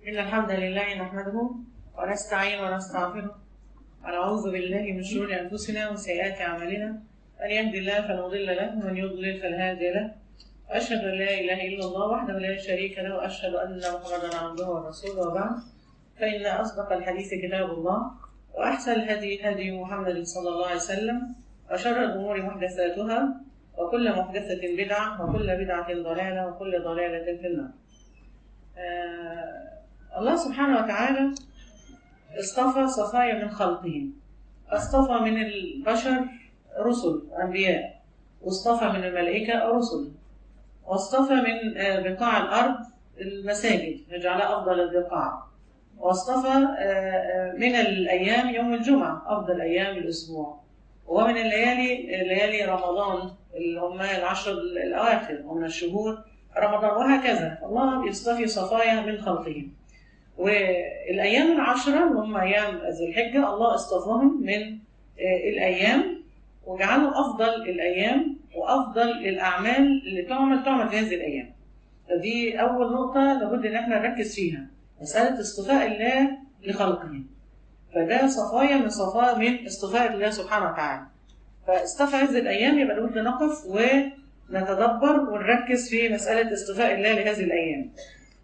إن الحمد لله نحمده ونستعين ونستغفره ونعوذ بالله من شرور أنفسنا وسيئات أعمالنا. من يهد الله فلا مضل له ومن يضلل فلا هادي له. وأشهد أن لا إله إلا الله وحده لا شريك له وأشهد أن محمدا عبده ورسوله. وبعد، فإن أصدق الحديث كتاب الله وأحسن الهدي هدي محمد صلى الله عليه وسلم وشر الأمور محدثاتها وكل محدثة بدعة وكل بدعة ضلالة وكل ضلالة في النار. الله سبحانه وتعالى اصطفى صفايا من خلقه، اصطفى من البشر رسل أنبياء، واصطفى من الملائكة رسل، واصطفى من بقاع الأرض المساجد يجعلها أفضل البقاع، واصطفى من الأيام يوم الجمعة أفضل أيام الأسبوع، ومن ليالي رمضان اللي هم العشر الأواخر ومن الشهور رمضان، وهكذا الله يصطفي صفايا من خلقه. والأيام العشرة اللي هم أيام ذي الحجة الله اصطفاهم من الأيام وجعلهم أفضل الأيام وأفضل الأعمال اللي تعمل في هذه الأيام. فدي أول نقطة لابد إن احنا نركز فيها، مسألة اصطفاء الله لخلقه. فده صفايا من اصطفاء الله سبحانه وتعالى. فاصطفى هذه الأيام، يبقى لابد نقف ونتدبر ونركز في مسألة اصطفاء الله لهذه الأيام.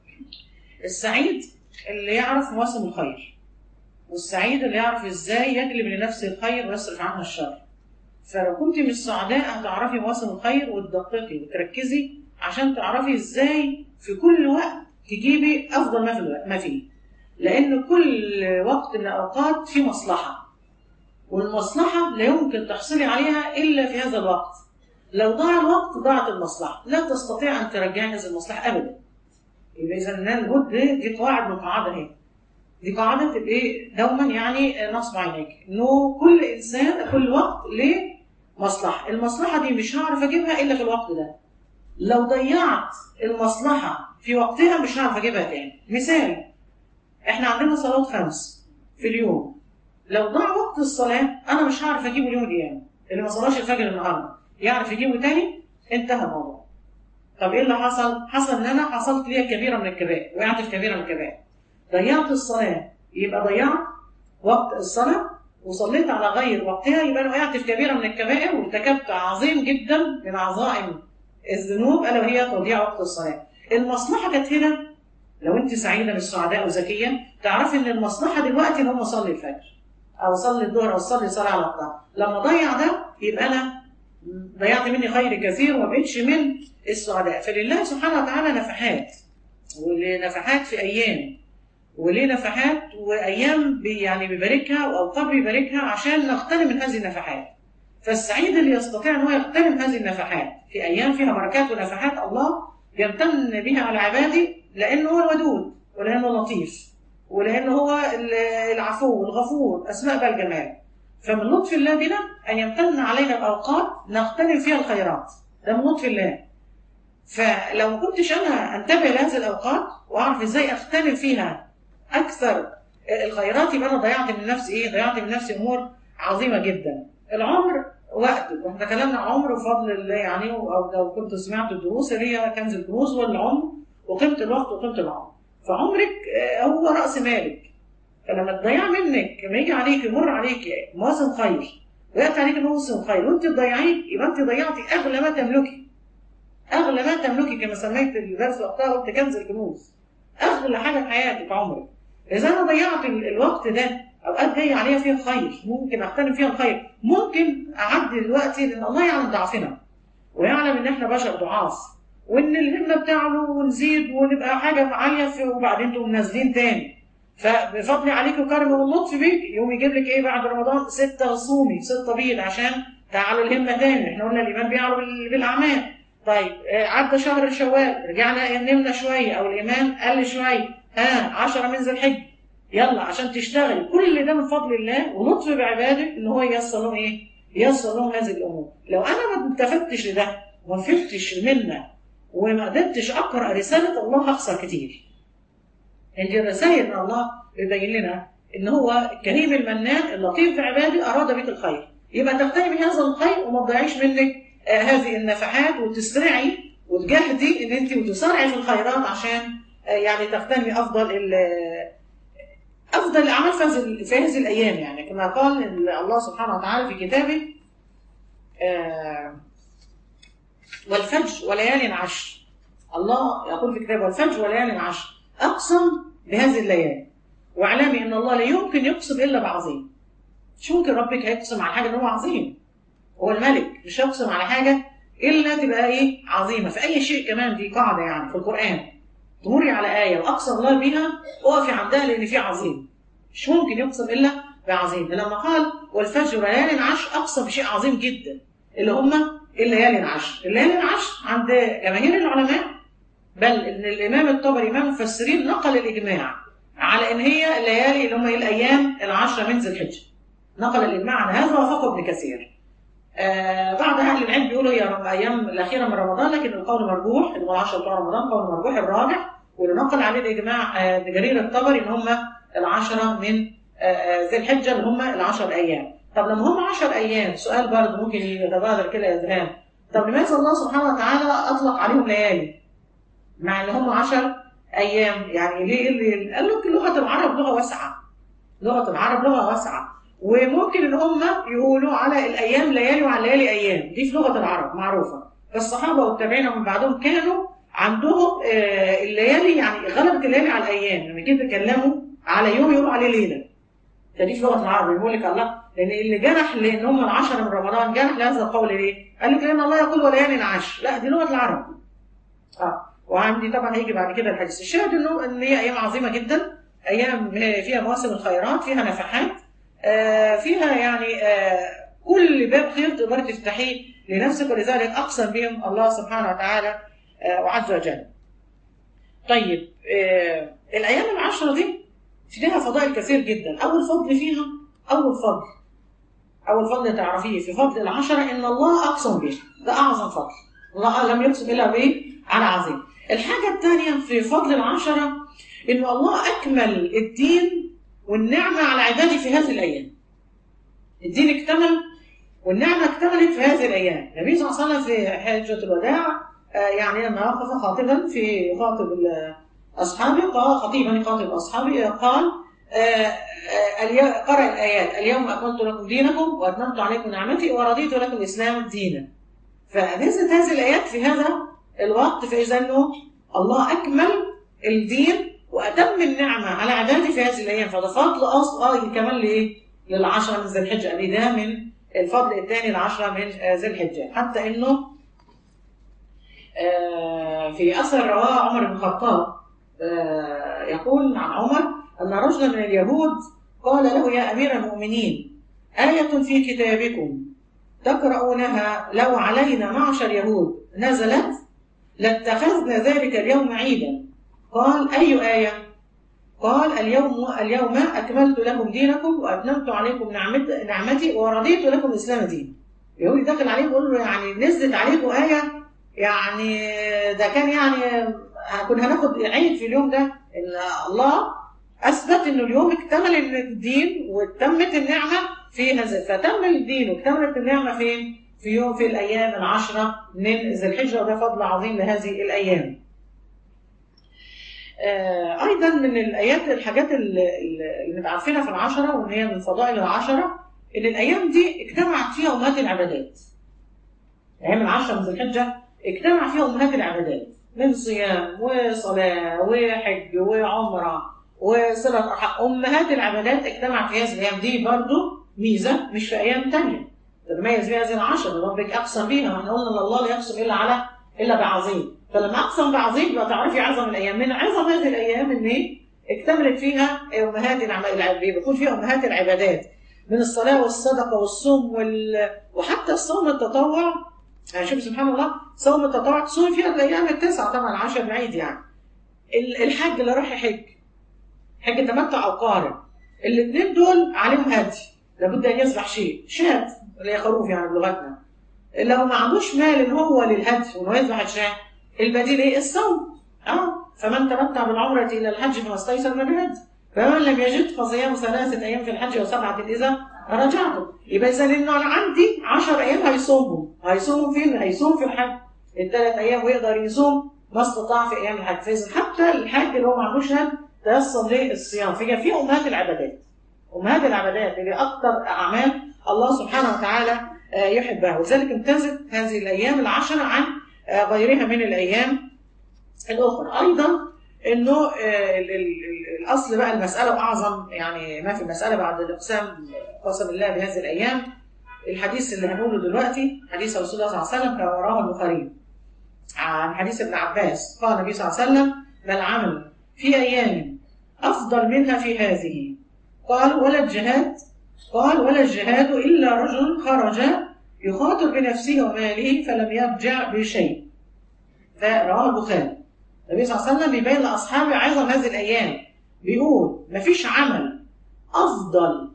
السعيد اللي يعرف مواسم الخير، والسعيد اللي يعرف ازاي يجلب لنفسه الخير ويصرف عنها الشر. فلو كنت مش سعداء هتعرفي مواسم الخير وتدققي وتركزي عشان تعرفي ازاي في كل وقت تجيبي افضل ما فيه، لان كل وقت من الاوقات فيه مصلحه، والمصلحه لا يمكن تحصلي عليها الا في هذا الوقت. لو ضاع الوقت ضاعت المصلحه، لا تستطيع ان ترجعي هذه المصلحه ابدا. يبقى اذا لابد، دي قواعد من قواعد اهي، دي قاعده تبقى دوما يعني نصب عينيك، انه كل انسان كل وقت له مصلحه، المصلحه دي مش هعرف اجيبها الا في الوقت ده. لو ضيعت المصلحه في وقتها مش هعرف اجيبها تاني. مثال، احنا عندنا صلاه 5 في اليوم، لو ضاع وقت الصلاه انا مش هعرف اجيبه اليوم القيامه. اللي ما صلاش الفجر النهارده يعرف يجيبه تاني؟ انتهى الموضوع. طب ايه اللي حصل؟ حصل ان انا حصلت لي كبيره من الكبائر، وقعت في كبيره من الكبائر. ضيعت الصلاه، يبقى ضيعت وقت الصلاه وصليت على غير وقتها، يبقى انا وقعت في كبيره من الكبائر وارتكبت عظيم جدا من عظائم الذنوب، الا وهي تضييع وقت الصلاه. المصلحه كانت هنا، لو انت سعيده مش سعداء وذكيه تعرفي ان المصلحه دلوقتي ان هم اصلي الفجر او اصلي الظهر او اصلي صلاه على وقتها. لما ضيع ده يبقى انا ضيعت مني خير كثير وما بقتش من السعداء. فلله سبحانه وتعالى نفحات، ولنفحات في ايام، وليه نفحات وايام يعني بيباركها واوقات بيباركها عشان نغتنم من هذه النفحات. فالسعيد اللي يستطيع ان هو يغتنم هذه النفحات في ايام فيها بركات ونفحات الله يمتن بها على عباده، لانه هو الودود، ولانه لطيف، ولانه هو العفو الغفور، اسماء بقى الجمال. فمن لطف الله بنا ان يمتن علينا باوقات نغتنم فيها الخيرات، ده من لطف الله. فلو ما كنتش انا انتبه لهذه الاوقات واعرف ازاي اغتنم فيها اكثر الخيرات، يبقى انا ضيعت من نفسي ضيعت من نفسي امور عظيمه جدا. العمر وقت، واحنا تكلمنا عن عمر وفضل الله يعني، او لو كنت سمعت الدروس اللي هي كنز الكنوز والعمر وقيمه الوقت وقيمه العمر. فعمرك هو راس مالك، فلما تضيع منك، لما يجي عليك يمر عليك مواسم خير وياتي عليك موسم خير وانت تضيعيه، يبقى انت ضيعتي اغلى ما تملكي. اغلى ما تملكي كما سميت الدرس وقتها، قلت كنز الكنوز، اغلى حاجه في حياتك عمرك. اذا انا ضيعت الوقت ده، اوقات جايه عليها فيها خير ممكن اغتنم فيها الخير، ممكن اعدي دلوقتي، لان الله يعلم ضعفنا ويعلم ان احنا بشر ضعاف، وان الهمه بتاعنا ونزيد ونبقى حاجه عاليه وبعدين تقوم نازلين تاني. فبفضل عليك وكرمه واللطف بيك يوم يجيب لك ايه بعد رمضان؟ 6 صومي 6 بيض عشان تعالوا الهمه تاني. احنا قلنا الايمان بيعلو بالاعمال. طيب عدى شهر شوال، رجعنا نمنا شويه او الايمان قل شويه، 10 من ذي الحجه يلا عشان تشتغل. كل ده من فضل الله ولطف بعباده ان هو ييسر لهم ييسر لهم هذه الامور. لو انا ما التفتش لده وما فهمتش منه وما قدرتش اقرا رساله الله هخسر كتير. انت الرسائل من الله بيبين لنا ان هو الكريم المنان اللطيف بعباده اراد بك الخير، يبقى تغتنمي هذا الخير وما تضيعيش منك هذه النفحات، وتسرعي وتجاهدي ان انت وتسارعي في الخيرات عشان يعني تغتنمي افضل الاعمال في هذه الايام، يعني كما قال الله سبحانه وتعالى في كتابه والفجر وليال عشر. الله يقول في كتابه والفجر وليال عشر، اقسم بهذه الليالي واعلمي ان الله لا يمكن يقسم الا بعظيم. مش ممكن ربك هيقسم على حاجه ان هو عظيم، هو الملك مش هيقسم على حاجه الا تبقى ايه؟ عظيمه. في اي شيء كمان، دي قاعده يعني في القران، تمري على ايه واقسم الله بها اقفي عندها لان في عظيم، مش ممكن يقسم الا بعظيم. لما قال والفجر وليال عشر اقسم بشيء عظيم جدا اللي هم الليالي العشر. الليالي العشر عند جماهير العلماء، بل ان الامام الطبري امام المفسرين نقل الاجماع على ان هي الليالي اللي هم الايام العشره من ذي الحجه، نقل الاجماع عن هذا وافقه ابن كثير. بعض اهل العلم بيقولوا هي الايام الاخيره من رمضان، لكن القول مرجوح اللي هو العشر بتوع رمضان قول مرجوح الراجح، واللي نقل عليه الاجماع جرير الطبري ان هم العشره من ذي الحجه اللي هم العشر ايام. طب لما هم 10 ايام، سؤال برضه ممكن يتبادر كده يا ذهان، طب لماذا الله سبحانه وتعالى اطلق عليهم ليالي مع ان هم 10 ايام؟ يعني ليه؟ اللي قال لك لغه العرب لغه واسعه، لغه العرب لغه واسعه، وممكن ان هم يقولوا على الايام ليالي وعلى الليالي ايام، دي في لغه العرب معروفه. فالصحابه والتابعين ومن بعدهم كانوا عندهم الليالي، يعني غلبت الليالي على الايام، لما كده يتكلموا على يوم يقولوا عليه ليله. فدي في لغه العرب يقول لك الله، لان اللي جرح لان هم العشره من رمضان جرح لهذا القول ليه؟ قال لك لان الله يقول وليالي عشر، لا دي لغه العرب. وعندي طبعا هيجي بعد كده الحديث الشاهد انه ان هي ايام عظيمه جدا، ايام فيها مواسم الخيرات، فيها نفحات، فيها يعني كل باب خير تقدري تفتحيه لنفسك، ولذلك اقسم بهم الله سبحانه وتعالى وعز وجل. طيب الايام العشره دي فيها فضائل كثير جدا. اول فضل فيها، اول فضل تعرفيه في فضل العشره ان الله اقسم به، ده اعظم فضل، الله لم يقسم الا به على عظيم. الحاجه الثانيه في فضل العشره ان الله اكمل الدين والنعمه على عباده في هذه الايام. الدين اكتمل والنعمه اكتملت في هذه الايام. النبي صلى الله عليه وسلم في حجه الوداع يعني لما وقف خاطبا في خاطب اصحابه، قال خطيبا يخاطب اصحابه، قال قرأ الآيات اليوم أكملت لكم دينكم وأتممت عليكم نعمتي ورضيت لكم الإسلام دينا. فنزلت هذه الآيات في هذا الوقت، فإذا أنه الله أكمل الدين وأتم النعمة على عباده في هذه الأيام. فده فضل أصل كمان لإيه؟ للعشرة من ذي الحجة، أبي ده من الفضل الثاني العشرة من ذي الحجة. حتى إنه في أثر رواه عمر بن الخطاب يقول عن عمر أن رجلا من اليهود قال له يا أمير المؤمنين آية في كتابكم تقرؤونها لو علينا معشر يهود نزلت لاتخذنا ذلك اليوم عيدا. قال أي آية؟ قال اليوم أكملت لكم دينكم وأتممت عليكم نعمتي ورضيت لكم الإسلام دين. اليهودي داخل عليه بيقول له يعني نزلت عليكم آية، يعني ده كان يعني كنا هناخد عيد في اليوم ده. إن الله أثبت إنه اليوم اكتمل الدين وتمت النعمة في هذا، فتم الدين واكتملت النعمة فين؟ في الأيام العشرة من ذي الحجة، وده فضل عظيم لهذه الأيام. أيضا من الآيات الحاجات اللي عارفينها في العشرة وإن هي من فضائل العشرة، إن الأيام دي اجتمعت فيها أمهات العبادات. الأيام العشرة من ذي الحجة اجتمع فيها أمهات العبادات من صيام وصلاة وحج وعمرة وصلة أرحام. أمهات العبادات اجتمعت في هذه الأيام دي، برضو ميزة مش في أيام تانية تتميز بها هذه العشرة. ربك أقسم بيها، واحنا قلنا إن الله لا يقسم إلا بعظيم. فلما أقسم بعظيم يبقى تعرفي عظم الأيام. من عظم هذه الأيام إن اكتملت فيها أمهات العبادات، بيكون فيها أمهات العبادات من الصلاة والصدقة والصوم وحتى الصوم التطوع. يعني شوف سبحان الله، صوم التطوع تصوم فيها الأيام التسعة، طبعا 10 بعيد. يعني الحج اللي راح يحج حج تمتع أو قارن، الاثنين دول عليهم هدي، لابد أن يذبح شيء، شاة اللي هي خروف يعني بلغتنا. لو ما عندوش مال إن هو للهدي وإنه يذبح الشاة، البديل إيه؟ الصوم. فمن تمتع بالعمرة إلى الحج فما استيسر من الهدي، فمن لم يجد فصيام 3 أيام في الحج و7 إذا رجعتم. يبقى إذا إنه أنا عندي 10 أيام هيصومهم فين؟ هيصوم في الحج ال3 أيام، ويقدر يصوم ما استطاع في ايام الحج. فاذا حتى الحاج اللي هو ما عندوش هد تيسر للصيام. في امهات العبادات، امهات العبادات اللي اكثر اعمال الله سبحانه وتعالى يحبها، وذلك امتازت هذه الايام العشر عن غيرها من الايام الاخرى. ايضا انه الاصل بقى المساله واعظم يعني ما في المساله بعد الاقسام قسم الله بهذه الايام، الحديث اللي هنقوله دلوقتي حديث رسول الله صلى الله عليه وسلم كما رواه البخاري عن حديث ابن عباس قال النبي صلى الله عليه وسلم: ما العمل في ايام افضل منها في هذه؟ قال: ولا الجهاد. قال: ولا الجهاد الا رجل خرج يخاطر بنفسه وماله فلم يرجع بشيء. فرواه البخاري. النبي صلى الله عليه وسلم بيبين لاصحابه عظم هذه الايام، بيقول مفيش عمل افضل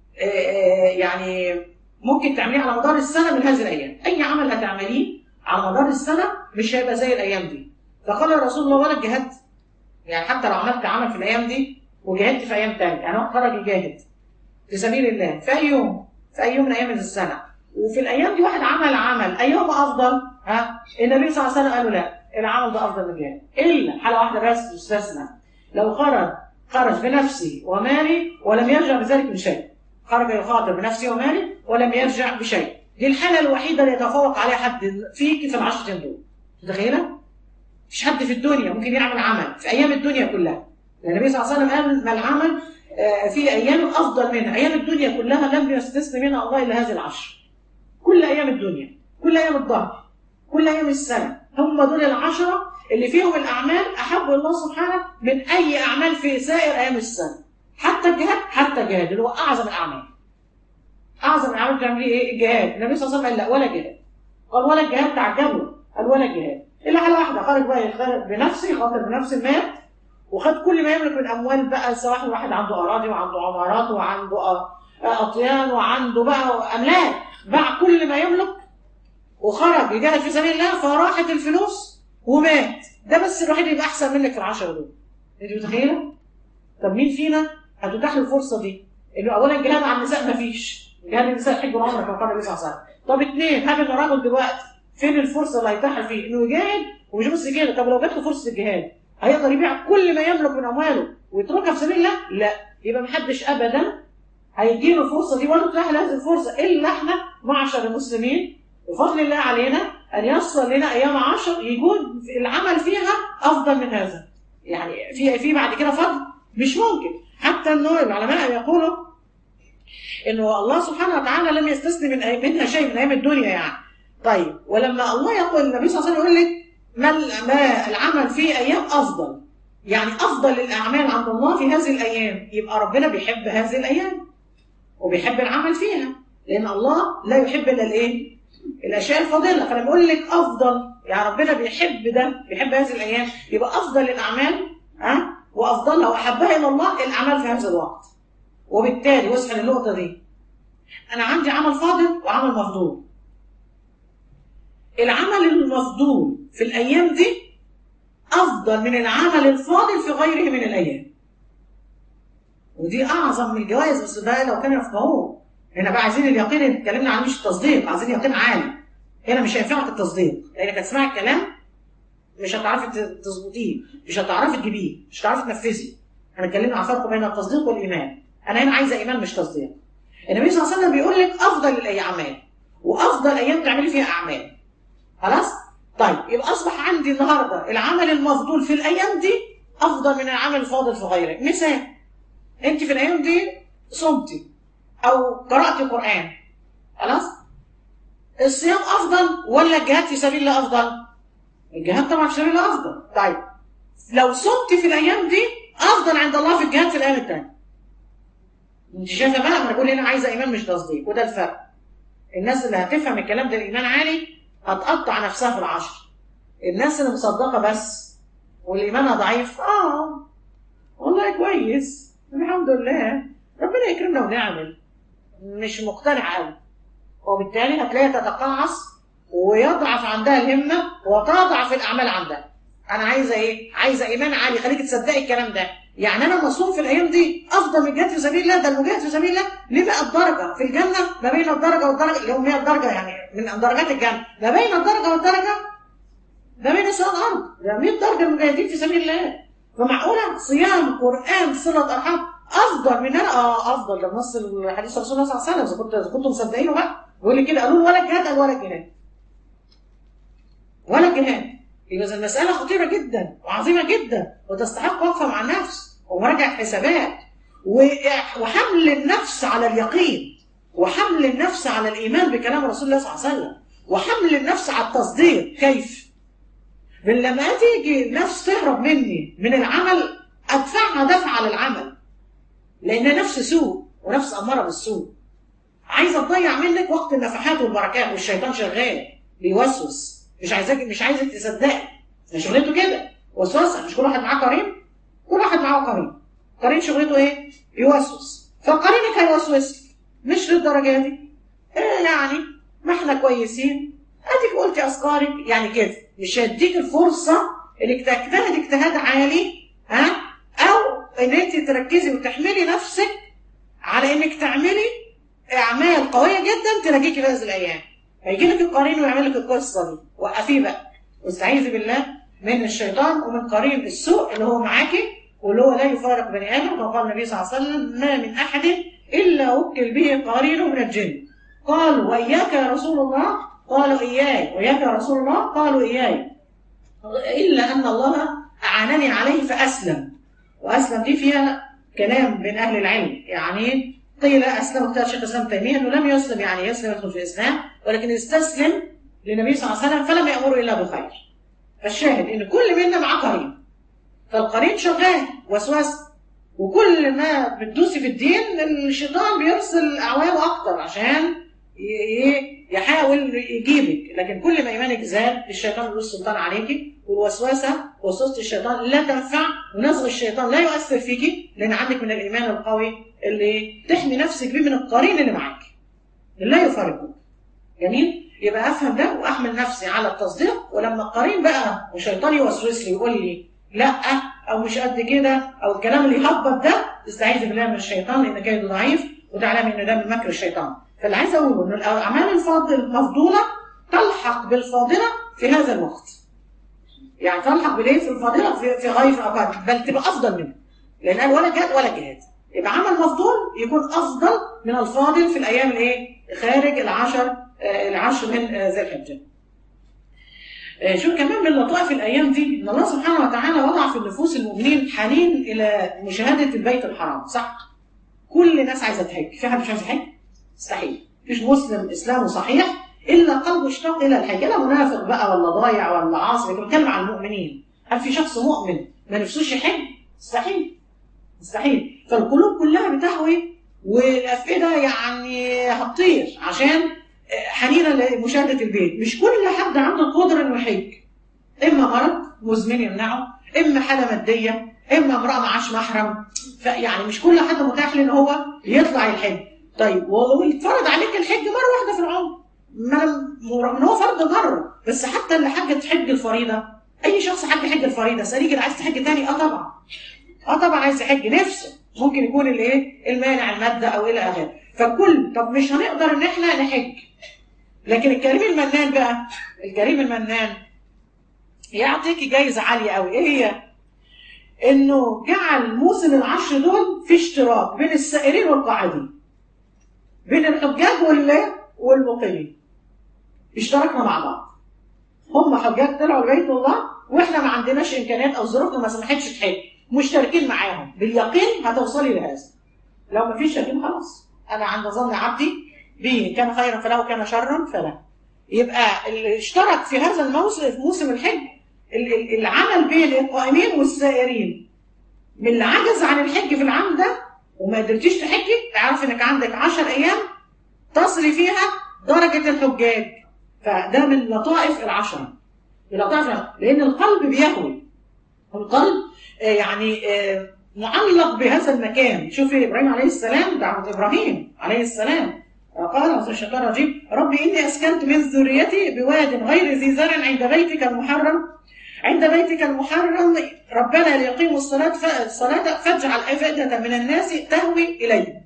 يعني ممكن تعمليه على مدار السنه من هذه الايام. اي عمل هتعمليه على مدار السنه مش هيبقى زي الايام دي. فقال رسول الله: ولا الجهاد. يعني حتى لو عملت عمل في الايام دي وجاهدت في ايام ثانيه، يعني هو خرج يجاهد في سبيل الله في اي يوم، في اي يوم من ايام السنه، وفي الايام دي واحد عمل ايهما افضل؟ النبي صلى الله عليه وسلم قالوا لا، العمل ده افضل من الجهاد، الا حاله واحده بس تستثنى: لو خرج بنفسه وماله ولم يرجع بذلك من شيء. خرج يخاطر بنفسه وماله ولم يرجع بشيء. دي الحاله الوحيده اللي يتفوق عليها حد فيك في ال10 دول. متخيله؟ مفيش حد في الدنيا ممكن يعمل عمل في ايام الدنيا كلها. النبي صلى الله عليه وسلم قال: ما العمل في ايام افضل منها. ايام الدنيا كلها لم يستثني منها الله الا هذه ال10. كل ايام الدنيا، كل ايام الظهر، كل ايام السنه، هم دول ال10 اللي فيهم الاعمال احب الله سبحانه من اي اعمال في سائر ايام السنه. حتى الجهاد اللي هو اعظم الاعمال. اعظم الاعمال تعمل ايه؟ الجهاد. النبي صلى الله عليه وسلم قال: لا، ولا جهاد. قال: ولا الجهاد. تعجبوا. قال: ولا جهاد الا حاله واحده: خرج بقى بنفسه، خاطر بنفسه المال، وخد كل ما يملك من اموال بقى، سواء واحد عنده اراضي وعنده عمارات وعنده اطيان وعنده بقى املاك، باع كل ما يملك وخرج يجاهد في سبيل الله، فراحت الفلوس ومات. ده بس الوحيد اللي يبقى احسن منك في ال10 دول. انت متخيله؟ طب مين فينا هتتاح له الفرصه دي؟ انه اولا جهاد على النساء مفيش، جهاد النساء حج وعمره كما قال النبي صلى الله عليه وسلم. طب 2، هذا الراجل دلوقتي فين الفرصه اللي هيتاح فيه انه يجاهد؟ ومش بس كده، طب لو جات له فرصه الجهاد هيقدر يبيع كل ما يملك من امواله ويتركها في سبيل الله؟ لا، يبقى محدش ابدا هيديله الفرصه دي ولا تتاح له هذه الفرصه الا احنا معشر المسلمين. بفضل الله علينا ان يصل لنا ايام 10 يكون العمل فيها افضل من هذا. يعني في بعد كده فضل مش ممكن. حتى انه العلماء يقولوا انه الله سبحانه وتعالى لم يستثني منها شيء من ايام الدنيا يعني. طيب، ولما الله يقول النبي صلى الله عليه وسلم يقول لك ما العمل في ايام افضل، يعني افضل الاعمال عند الله في هذه الايام، يبقى ربنا بيحب هذه الايام وبيحب العمل فيها، لان الله لا يحب الا الايه؟ الاشياء الفاضله. فلما يقول لك افضل، يعني ربنا بيحب ده، بيحب هذه الايام، يبقى افضل الاعمال وافضلها واحبها الى الله الاعمال في هذا الوقت. وبالتالي وصل النقطه دي، انا عندي عمل فاضل وعمل مفضول. العمل المفضول في الايام دي افضل من العمل الفاضل في غيره من الايام. ودي اعظم من الجوائز، بس ده لو كانوا يفقهوه. هنا بقى عايزين اليقين اللي اتكلمنا عنه، مش التصديق، عايزين يقين عالي. هنا مش هينفعك التصديق، لانك هتسمعي الكلام مش هتعرفي تظبطيه، مش هتعرفي تجيبيه، مش هتعرفي تنفذيه. احنا اتكلمنا عن الفرق بين التصديق والايمان. انا هنا عايزه ايمان مش تصديق. النبي صلى الله عليه وسلم بيقول لك افضل الاعمال وافضل ايام تعملي فيها اعمال. خلاص؟ طيب، يبقى اصبح عندي النهارده العمل المفضول في الايام دي افضل من العمل الفاضل في غيره. مثال، انت في الايام دي صمتي او قراتي قران، خلاص؟ الصيام افضل ولا الجهاد في سبيل الله افضل؟ الجهاد طبعا في سبيل الله افضل. طيب، لو صمتي في الايام دي افضل عند الله في الجهاد في الايام الثانيه. انت شايفه بقى؟ انا بقول هنا عايزه ايمان مش تصديق، وده الفرق. الناس اللي هتفهم الكلام ده الايمان عالي هتقطع نفسها في ال10. الناس اللي مصدقه بس والايمانها ضعيف، والله كويس الحمد لله ربنا يكرمنا ونعمل، مش مقتنع قوي، وبالتالي هتلاقيها تتقاعس ويضعف عندها الهمه وتضعف الاعمال عندها. انا عايزه ايه؟ عايزه ايمان عالي خليك تصدقي الكلام ده. يعني انا مصوم في الايام دي افضل من الجهاد في سبيل الله. ده المجاهد في سبيل الله ليه بقى الدرجه في الجنه ما بين الدرجه والدرجه اللي هم 100 درجه، يعني من درجات الجنه ما بين الدرجه والدرجه ده بين السماء والارض، ده 100 درجه المجاهدين في سبيل الله. فمعقوله صيام، قران، صله ارحام افضل من انا؟ افضل، ده نص الحديث رسول الله صلى الله عليه وسلم، اذا كنتم مصدقينه بقى. بيقول لي كده، قالوا ولا جهاد، قال ولا جهاد ولا جهاد. يبقى المساله خطيره جدا وعظيمه جدا، وتستحق وقفه مع النفس ومراجعه حسابات، وحمل النفس على اليقين، وحمل النفس على الايمان بكلام رسول الله صلى الله عليه وسلم، وحمل النفس على التصديق. كيف؟ من لما تيجي النفس تهرب مني من العمل ادفعها دفع على العمل، لان نفس سوء ونفس اماره بالسوء، عايزه تضيع منك وقت النفحات والبركات، والشيطان شغال بيوسوس، مش عايزك تصدقي. شغلته كده وسوسه. مش كل واحد معاه قرين؟ كل واحد معاه قرين شغلته ايه؟ يوسوس. فقرينك هيوسوس مش للدرجه دي. يعني ما احنا كويسين، اديك قلتي اذكارك يعني كده، مش هديك الفرصه انك تجتهد اجتهاد عالي، او ان انت تركزي وتحملي نفسك على انك تعملي اعمال قويه جدا تلاقيكي في هذه الايام. هيجي لك القرين ويعمل لك القصه دي، وقفيه بقى واستعيذي بالله من الشيطان ومن قرين السوء اللي هو معاكي، واللي هو لا يفارق بني ادم. كما قال النبي صلى الله عليه وسلم: ما من احد الا وكل به قرينه من الجن. قالوا: واياك يا رسول الله؟ قالوا: اياي. واياك يا رسول الله؟ قالوا: اياي. الا ان الله اعانني عليه فاسلم. واسلم دي فيها كلام بين اهل العلم، يعني قيل اسلم، اختار شيخ الاسلام تيميه انه لم يسلم، يعني يسلم يدخل في الاسلام، ولكن استسلم للنبي صلى الله عليه وسلم فلم يامره الا بخير. فالشاهد ان كل منا معاه قرين، فالقرين شغال وسوسه، وكل ما بتدوسي في الدين الشيطان بيرسل اعوانه اكتر عشان يحاول يجيبك. لكن كل ما ايمانك زاد الشيطان له السلطان عليكي، والوسوسه وسوسه الشيطان لا تنفع، ونزغ الشيطان لا يؤثر فيكي، لان عندك من الايمان القوي اللي تحمي نفسك بيه من القرين اللي معاك اللي لا يفارقك. جميل؟ يبقى افهم ده واحمل نفسي على التصديق. ولما القرين بقى والشيطان يوسوس لي ويقول لي لا او مش قد كده او الكلام اللي يهبط ده، استعيذ بالله من الشيطان لان كيده ضعيف، وتعلمي ان ده من مكر الشيطان. فاللي عايز اقوله ان الاعمال المفضوله تلحق بالفاضله في هذا الوقت، يعني تلحق بالايه؟ في الفاضله في غايه الاوقات، بل تبقى افضل منه، لان قال ولا جهاد ولا جهاد. يبقى عمل مفضول يكون افضل من الفاضل في الايام الايه؟ خارج العشر من ذي الحجه. شوف كمان من لطائف الايام دي ان الله سبحانه وتعالى وضع في نفوس المؤمنين حنين الى مشاهده البيت الحرام. صح؟ كل الناس عايزه تحج، في حد مش عايز يحج؟ مستحيل. مفيش مسلم اسلامه صحيح الا قلبه اشتاق الى الحج، لا منافق بقى ولا ضايع ولا عاصي، بنتكلم عن المؤمنين. هل في شخص مؤمن ما نفسوش يحج؟ مستحيل. مستحيل. فالقلوب كلها بتهوي والافئده يعني هتطير عشان حنينه لمشاهده البيت. مش كل حد عنده القدره انه يحج، اما مرض مزمن يمنعه، اما حاله ماديه، اما امراه معاش محرم، فيعني مش كل حد متاح له ان هو يطلع الحج. طيب ويتفرض عليك الحج مره واحده في العمر، رغم ان هو فرض مره، بس حتى اللي حج تحج الفريضه، اي شخص حج الفريضه ساليك اللي عايز تحج تاني؟ طبعا. طبعا عايز يحج نفسه، ممكن يكون الايه؟ المانع الماده او الى اخره. فكل طب مش هنقدر ان احنا نحج. لكن الكريم المنان بقى، الكريم المنان يعطيك جايزه عاليه قوي. ايه هي؟ انه جعل موسم العشر دول في اشتراك بين السائرين والقاعدين، بين الحجاج والمقيمين. اشتركنا مع بعض، هم حجاج طلعوا لبيت الله واحنا ما عندناش امكانيات او ظروفنا ما سمحتش تحج، مشتركين معاهم باليقين هتوصلي لهذا. لو ما فيش يقين خلاص، انا عند ظن عبدي به، كان خيرا فله وكان شرا فله. يبقى اللي اشترك في هذا الموسم، موسم الحج، العمل بين القائمين والسائرين. من اللي عجز عن الحج في العام ده وما قدرتيش تحجي، اعرف انك عندك 10 ايام تصلي فيها درجه الحجاج. فده من لطائف العشره، لان القلب بيهوي، القلب يعني معلق بهذا المكان. شوفي ابراهيم عليه السلام، دعوه ابراهيم عليه السلام، قال عز الشيطان الرجيم: ربي اني اسكنت من ذريتي بواد غير ذي زرع عند بيتك المحرم ربنا ليقيموا الصلاه فاجعل افئده من الناس تهوي اليه.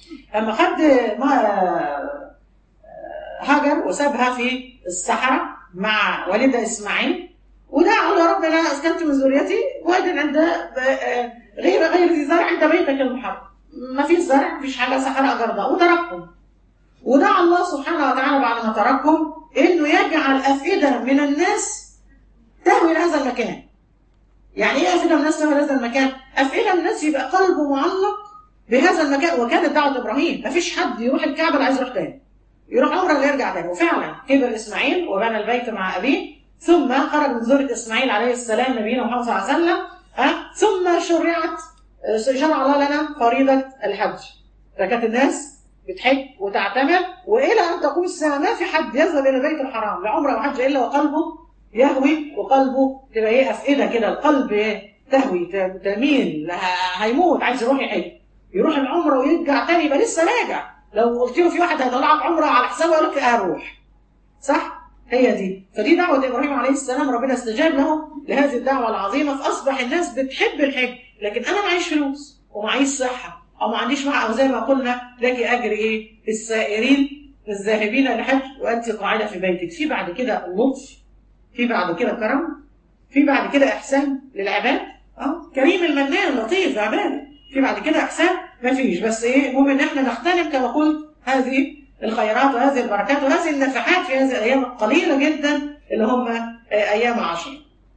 اما خد هاجر وسابها في الصحراء مع والدة إسماعيل، ودعا الله ربنا أسكنت من ذريتي واد عند غير ذي زرع عند بيتك المحرم، ما فيش زرع، ما فيش حاجة، صحراء جرداء، وتركهم. ودعا الله سبحانه وتعالى بعد ما تركهم إنه يجعل أفئدة من الناس تهوي لهذا المكان. يعني إيه أفئدة من الناس تهوي لهذا المكان؟ أفئدة من الناس يبقى قلبه معلق بهذا المكان. وكانت دعوة إبراهيم، ما فيش حد يروح الكعبة اللي عايز يروح تاني، يروح عمره اللي يرجع تاني. وفعلا كبر إسماعيل وبنى البيت مع أبيه، ثم خرج من ذرية إسماعيل عليه السلام نبينا محمد صلى الله عليه وسلم. ثم شرع الله لنا فريضة الحج، فكانت الناس بتحج وتعتمر، وإلى أن تقوم الساعة ما في حد يذهب إلى البيت الحرام لعمره أو حج إلا وقلبه يهوي، وقلبه تبقى إيه أفئدة كده، القلب تهوي تميل، هيموت عايز يروح يحج، يروح العمره ويرجع تاني يبقى لسه راجع. لو قلت له في واحد هيطلعك عمره على حسابه يقول لك هروح، صح؟ هي دي. فدي دعوة إبراهيم عليه السلام، ربنا استجاب له لهذه الدعوة العظيمة، فأصبح الناس بتحب الحج. لكن أنا معيش فلوس ومعيش صحة أو ما عنديش أو زي ما قلنا لك أجر إيه؟ السائرين الذاهبين للحج وأنت قاعدة في بيتك. في بعد كده لطف، في بعد كده كرم، في بعد كده إحسان للعباد. كريم المنان لطيف عباده. في بعد كده إحسان ما فيش، بس إيه؟ المهم إن إحنا نغتنم كما قلت هذه الخيرات وهذه البركات وهذه النفحات في هذه الأيام القليلة جدا اللي هم أيام 10.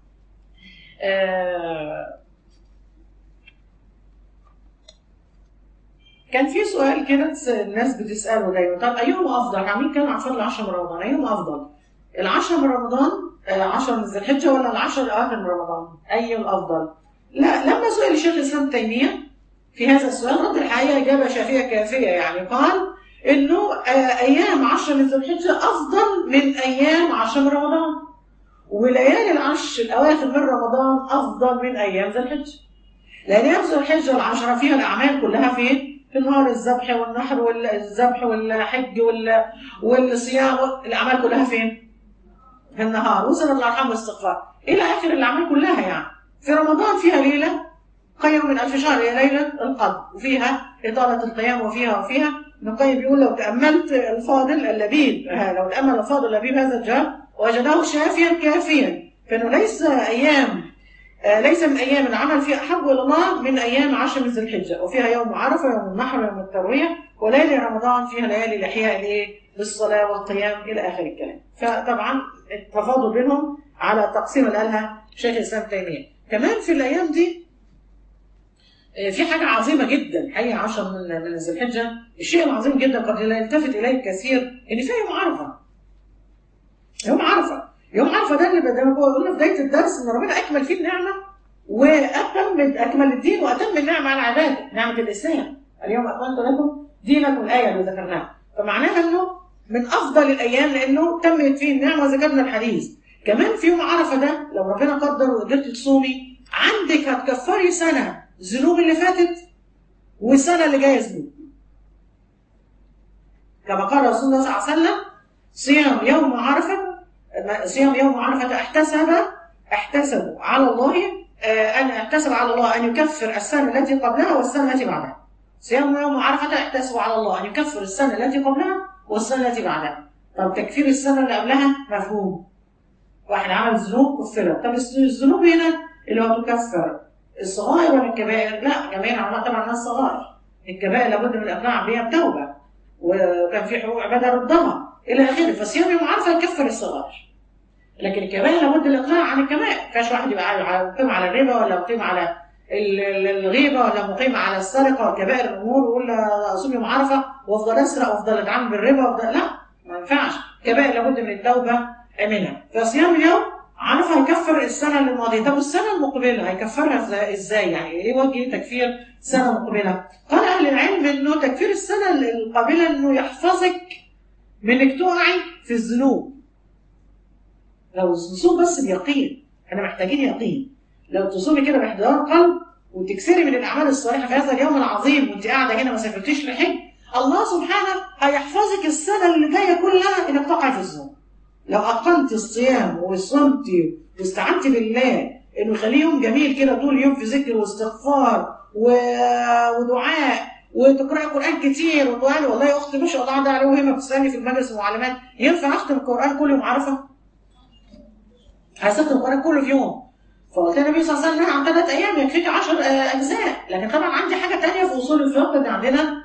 كان في سؤال كده الناس بتسأله دايما، طب أيهم أفضل؟ عاملين كلام عن فضل 10 من رمضان، أيهم أفضل؟ 10 من رمضان، 10 من ذي الحجة، ولا 10 الأواخر من رمضان؟ أي الأفضل؟ لا، لما سئل الشيخ الإسلام تيمية في هذا السؤال رد الحقيقة إجابة شافية كافية، يعني قال إنه أيام 10 من ذي الحجة أفضل من أيام 10 من رمضان، وليالي العشر الأواخر من رمضان أفضل من أيام ذي الحجة. لأن أيام ذي الحجة العشرة فيها الأعمال كلها فين؟ في النهار، الذبح والنحر والذبح والحج والصيام، الأعمال كلها فين؟ في النهار، وصل الأرحام والاستغفار إلى آخر الأعمال كلها. يعني في رمضان فيها ليلة خير من 1000 شهر، هي ليلة القدر، وفيها إطالة القيام، وفيها ابن القيم بيقول لو تأملت الفاضل اللبيب، لو تأمل الفاضل اللبيب هذا الجار وجده شافيا كافيا، فإنه ليس من أيام العمل فيها أحب إلى الله من أيام 10 من ذي الحجة، وفيها يوم عرفة، يوم النحر، يوم التروية، وليالي رمضان فيها ليالي الإحياء بالصلاة والقيام إلى آخر الكلام. فطبعا التفاضل بينهم على تقسيم اللي قالها شيخ الإسلام تيمية. كمان في الأيام دي في حاجة عظيمة جدا، حقيقة 10 من ذي الحجة، الشيء العظيم جدا قد لا يلتفت إليه الكثير، إن في يوم عرفة. يوم عرفة ده اللي زي ما قلنا في بداية الدرس إن ربنا أكمل فيه النعمة أكمل الدين وأتم النعمة على العباد، نعمة الإسلام. اليوم أكملت لكم دينكم، الآية اللي ذكرناها، فمعناها إنه من أفضل الأيام لأنه تمت فيه النعمة وذكرنا الحديث. كمان في يوم عرفة ده لو ربنا قدر وقدرت تصومي عندك هتكفري سنة الذنوب اللي فاتت والسنة اللي جاية ذنوب، كما قال رسول الله صلى الله عليه وسلم: صيام يوم عرفة احتسب على الله أن يكفر السنة التي قبلها والسنة التي بعدها. صيام يوم عرفة احتسب على الله أن يكفر السنة التي قبلها والسنة التي بعدها. طب تكفير السنة اللي قبلها مفهوم، واحد عمل ذنوب كفرت. طب الذنوب هنا اللي هو تكفر الصغائر ولا الكبائر؟ لا، جميع العلماء طبعا الناس صغائر، الكبائر لابد من الإقلاع بها بتوبة، وكان في حقوق عبادة ردها إلى آخره. فصيام يوم عرفة يكفر الصغائر، لكن الكبائر لابد الإقلاع عن الكبائر. ما ينفعش واحد يبقى مقيم على الربا ولا مقيم على الغيبة ولا مقيم على السرقة وكبائر الأمور ويقول أصوم يوم عرفة وأفضل أسرق وأفضل أتعامل بالربا لا، ما ينفعش. كبائر لابد من التوبة منها. فصيام يوم عرفة هيكفر السنة الماضية. طب السنة المقبلة هيكفرها إزاي؟ يعني إيه وجه تكفير سنة مقبلة؟ قال أهل العلم إنه تكفير السنة القابلة إنه يحفظك من إنك تقعي في الذنوب. لو تصوم بس بيقين، احنا محتاجين يقين. لو تصومي كده باحتضار قلب وتكسري من الاعمال الصالحه في هذا اليوم العظيم وانت قاعده هنا ما سافرتيش لحج، الله سبحانه هيحفظك السنه اللي جايه كلها انك تقعي في الذنوب. لو اتقنتي الصيام وصمتي واستعنتي بالله انه يخليه يوم جميل كده طول اليوم في ذكر واستغفار ودعاء وتقراي قران كتير وتقولي والله يا اختي ما شاء الله ده عليه وهي بتسالني في المجلس المعلمات ينفع اختم القران كل يوم عرفه؟ عايز تختم القران كله في يوم. فقلت النبي صلى الله عليه وسلم عن 3 ايام يكفيك 10 اجزاء. لكن طبعا عندي حاجه ثانيه في اصول الفقه، دي عندنا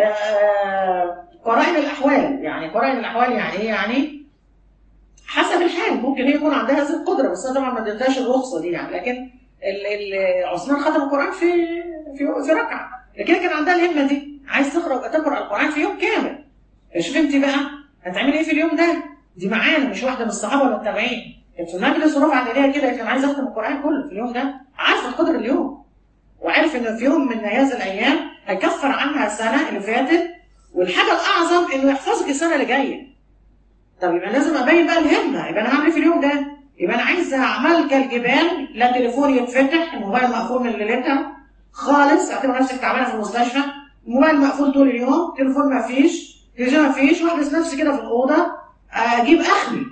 قرائن الاحوال. يعني قرائن الاحوال يعني ايه؟ يعني حسب الحال، ممكن هي يكون عندها هذه القدره، بس انا طبعا ما اديتهاش الرخصه دي يعني. لكن عثمان ختم القران في ركعه، لكن كان عندها الهمه دي، عايز تقرا القران في يوم كامل. شوف انت بقى هتعملي ايه في اليوم ده؟ دي معانا مش واحده من الصحابه ولا التابعين، كانت في المجلس ورفعت ايديها كده، كان عايز اختم القران كله في اليوم ده، عارفه قدر اليوم، وعارف ان في يوم من هذه الايام هيكفر عنها السنه اللي فاتت، والحاجه الاعظم انه يحفظك السنه اللي جايه. طب يبقى لازم ابين بقى الهمه، يبقى انا هعمل ايه في اليوم ده؟ يبقى انا عايزه اعمل كالجبال، لا تليفون يتفتح، الموبايل مقفول من ليلتها خالص، اعتبر نفسك تعبانه في المستشفى، الموبايل مقفول طول اليوم، تليفون ما فيش، تلفزيون ما فيش، واحبس نفسي كده في الاوضه اجيب اخري.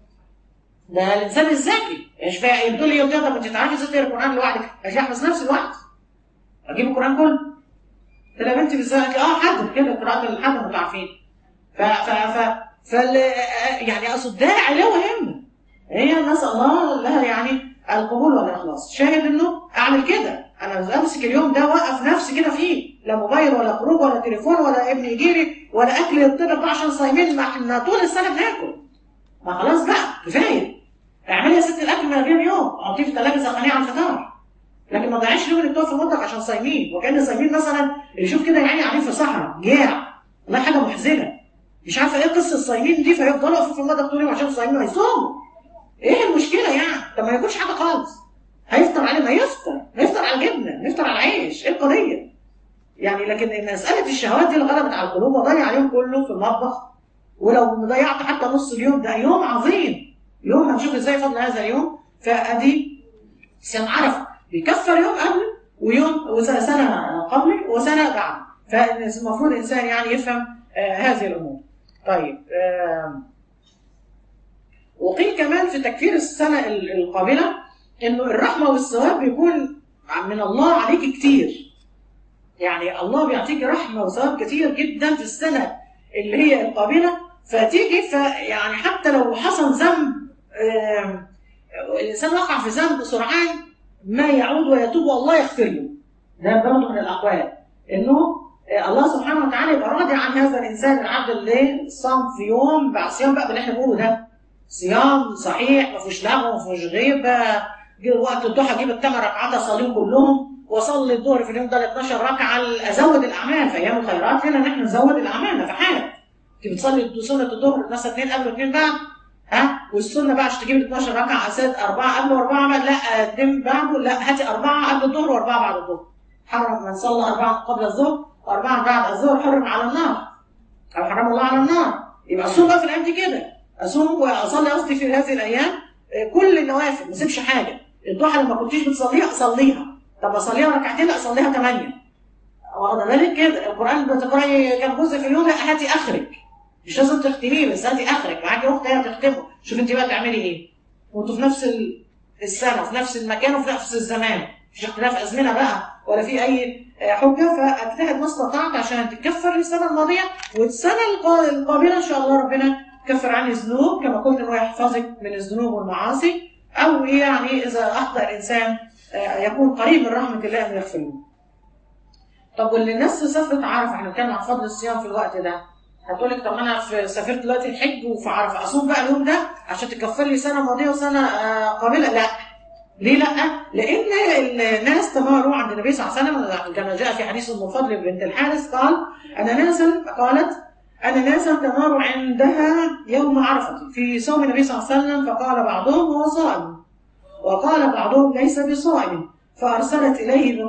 ده الانسان الذكي مش فاهم. بتقول لي طب انت تعرفي ازاي تقرا القران لوحدك؟ مش احبس نفسي لوحدي اجيب القران كله. قلت لها يا بنتي بالذات حد كده قراءه الحد انتوا عارفين. ف ف ف فال يعني اقصد ده علو همه، هي نسال الله لها يعني القبول والاخلاص. شاهد انه اعمل كده، انا امسك اليوم ده واقف نفسي كده فيه، لا موبايل ولا خروج ولا تليفون ولا ابني يجي لي ولا اكل يطبخ بقى عشان صايمين، ما احنا طول السنه بناكل، ما خلاص بقى كفايه. اعملي يا ست الاكل من غير يوم، حطيه في الثلاجه سخنيه على الفطار، لكن ما تضيعيش اليوم اللي بتقف في المطبخ عشان صايمين. وكان صايمين مثلا اللي يشوف كده يعني قاعدين في صحراء جاع، والله حاجه محزنه، مش عارفه ايه قصه الصايمين دي، فيفضلوا واقفين في المطبخ طول اليوم عشان صايمين ويصوموا. ايه المشكله يعني؟ طب ما ياكلش حاجه خالص، هيفطر عليه، ما يفطر على الجبنه، يفطر على العيش، ايه القضيه؟ يعني لكن مساله الشهوات دي اللي غلبت على القلوب، وضيع اليوم كله في المطبخ. ولو ضيعت حتى نص اليوم، ده يوم عظيم، يوم هنشوف ازاي فضل هذا اليوم. فادي صيام عرفه بيكفر يوم قبل ويوم وسنه قبل وسنه بعد، فالمفروض الانسان يعني يفهم هذه الامور. طيب وقيل كمان في تكفير السنه القابله انه الرحمه والثواب بيكون من الله عليك كتير، يعني الله بيعطيك رحمه وثواب كتير جدا في السنه اللي هي القابله، فتيجي يعني حتى لو حصل ذنب، الانسان وقع في ذنب سرعان ما يعود ويتوب والله يغفر له. ده برضه من الاقوال انه الله سبحانه وتعالى يبقى راضي عن هذا الانسان العبد اللي صام في يوم بعد صيام بقى باللي احنا بنقوله ده، صيام صحيح ما فيهوش لغو ما فيهوش غيبه. وقت الضحى اجيب ال8 ركعات اصليهم كلهم، واصلي الظهر في اليوم ده 12 ركعه، ازود الاعمال في ايام الخيرات. هنا ان احنا نزود الاعمال نفحات. انت بتصلي سنه الظهر مثلا 2 قبل و2 بعد، والسنه بقى عشان تجيب ال 12 ركعه اساد 4 قبل و4 بعد، لا 2 بعده، لا هاتي 4 قبل الظهر و4 بعد الظهر. حرم من صلى 4 قبل الظهر و4 بعد الظهر حرم على النار، او حرم الله على النار. يبقى اصوم بقى في الايام دي كده، اصوم واصلي قصدي في هذه الايام كل النوافل، ما اسيبش حاجه. الضحى لما كنتيش بتصليها اصليها، طب اصليها ركعتين، لا اصليها 8. واخده بالك كده؟ القران بتقراي كام جزء في اليوم؟ لا هاتي اخرك، مش لازم تختميه بس هاتي اخرك، معاكي اخت هي تختمه. شوف انت بقى تعملي ايه، وانتوا في نفس السنه وفي نفس المكان وفي نفس الزمان، مش اختلاف ازمنه بقى ولا في اي حجه. فاجتهد ما استطعت عشان تكفر السنه الماضيه، والسنه القابله ان شاء الله ربنا يكفر عني الذنوب، كما قلت انه يحفظك من الذنوب والمعاصي، او يعني اذا اخطا الانسان يكون قريب من رحمه الله ان يغفر له. طب واللي الناس سافرت عرفه، احنا بنتكلم عن فضل الصيام في الوقت ده، هتقول لك طب انا سافرت دلوقتي الحج وفي عرفه، اصوم بقى اليوم ده عشان تكفر لي سنه ماضيه وسنه قابله؟ لا. ليه لا؟ لان الناس تماروا عند النبي صلى الله عليه وسلم، كما جاء في حديث ام فضل بنت الحارث قالت ان ناسا تماروا عندها يوم عرفه في صوم النبي صلى الله عليه وسلم، فقال بعضهم هو صائم، وقال بعضهم ليس بصائم، فارسلت اليه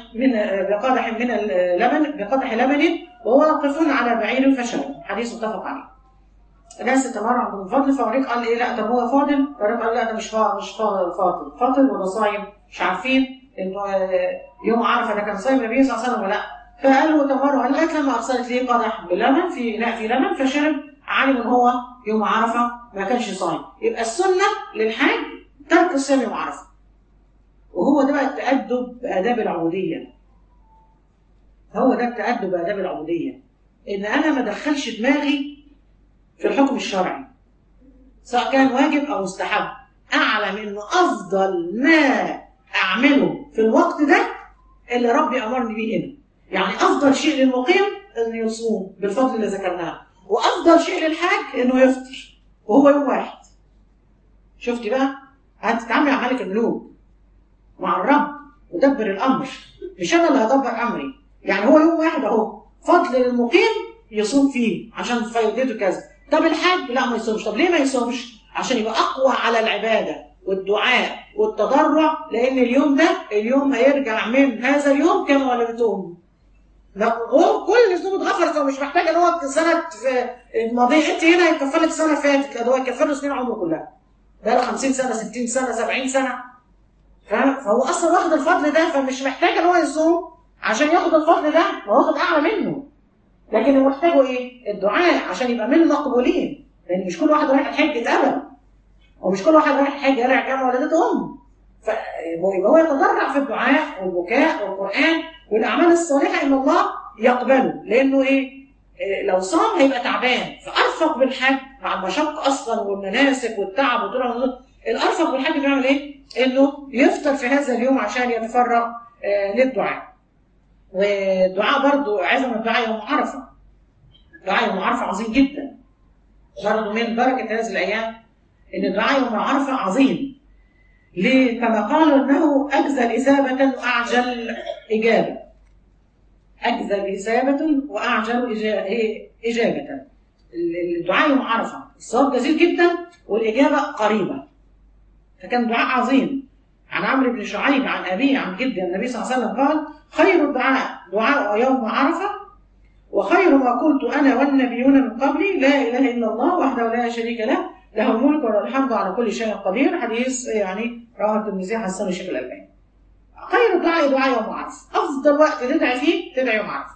بقدح لبن وهو واقف على بعير فشرب. حديث متفق عليه. الناس تماروا عند ام فضل، فوريك قال ايه؟ لا طب هو فاضل، فريق قال لا ده مش فاضل ولا صايم، مش عارفين انه يوم عرفه ده كان صايم النبي صلى الله عليه وسلم ولا لا. فقالوا تماروا على الاكل، لما ارسلت ليه قدح بلبن في لبن فشرب، علم ان هو يوم عرفه ما كانش صايم. يبقى السنه للحاج ترك الصيام يوم عرفه، وهو ده بقى التأدب بآداب العبودية. هو ده التأدب بآداب العبودية، إن أنا ما دخلش دماغي في الحكم الشرعي سواء كان واجب أو مستحب. اعلم انه افضل ما اعمله في الوقت ده اللي ربي امرني بيه هنا. يعني افضل شيء للمقيم انه يصوم بالفضل اللي ذكرناه، وافضل شيء للحاج انه يفطر وهو يوم واحد. شفتي بقى؟ هتتعاملي مع ملك الملوك، مع الرب مدبر الامر، مش انا اللي هدبر امري. يعني هو يوم واحد اهو، فضل للمقيم يصوم فيه عشان فايدته كذا. طب الحاج لا ما يصومش. طب ليه ما يصومش؟ عشان يبقى اقوى على العباده والدعاء والتضرع، لان اليوم ده اليوم هيرجع من هذا اليوم كما ولدته امه. هو كل الذنوب اتغفرت، هو مش محتاج ان هو سنه في الماضيه. انت هنا هيكفر لك سنه فاتت، هو هيكفر له سنين عمره كلها، بقى له 50 سنه 60 سنه 70 سنه. فهو اصلا واخد الفضل ده، فمش محتاج ان هو يصوم عشان ياخد الفضل ده، هو واخد اعلى منه. لكن اللي محتاجه ايه؟ الدعاء عشان يبقى من المقبولين، لان مش كل واحد رايح الحج اتقبل، ومش كل واحد رايح الحج قال كما ولدته امه. فيبقى هو يتضرع في الدعاء والبكاء والقران والاعمال الصالحه ان الله يقبله. لانه ايه؟ لو صام هيبقى تعبان، فارفق بالحج مع المشقه اصلا والمناسك والتعب وطول الارفق بالحج بيعمل ايه؟ انه يفطر في هذا اليوم عشان يتفرغ للدعاء. والدعاء برضو عظم الدعاء يوم عرفه. دعاء يوم عرفه عظيم جدا، برضو من بركه هذه الايام ان دعاء يوم عرفه عظيم. ليه؟ كما قالوا انه اجزل اجابه واعجل اجابه. اجزل اجابه واعجل اجابه. الدعاء يوم عرفه الصواب جزيل جدا والاجابه قريبه. فكان دعاء عظيم. عن عمرو بن شعيب عن ابيه عن جده النبي صلى الله عليه وسلم قال: خير الدعاء دعاء يوم عرفه، وخير ما قلت انا والنبيون من قبلي لا اله الا الله وحده لا شريك له له الملك وله الحمد على كل شيء قدير. حديث يعني رواه الترمذي حسن الشيخ الالباني. خير الدعاء دعاء يوم عرفه، افضل وقت تدعي فيه تدعي يوم عرفه.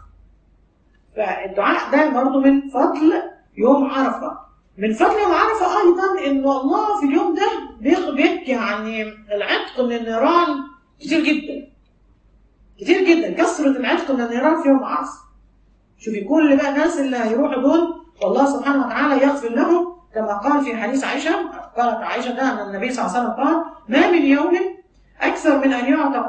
فالدعاء ده برضه من فضل يوم عرفه. من فضل يوم عرفه ايضا ان الله في اليوم ده بيحكي عن العتق من النيران كتير جدا كتير جدا. كثره العتق من النيران في يوم عرفه. شوفي كل بقى الناس اللي هيروحوا دول والله سبحانه وتعالى يغفر لهم، كما قال في حديث عائشه. قالت عائشه ده ان النبي صلى الله عليه وسلم قال: ما من يوم اكثر من ان يعتق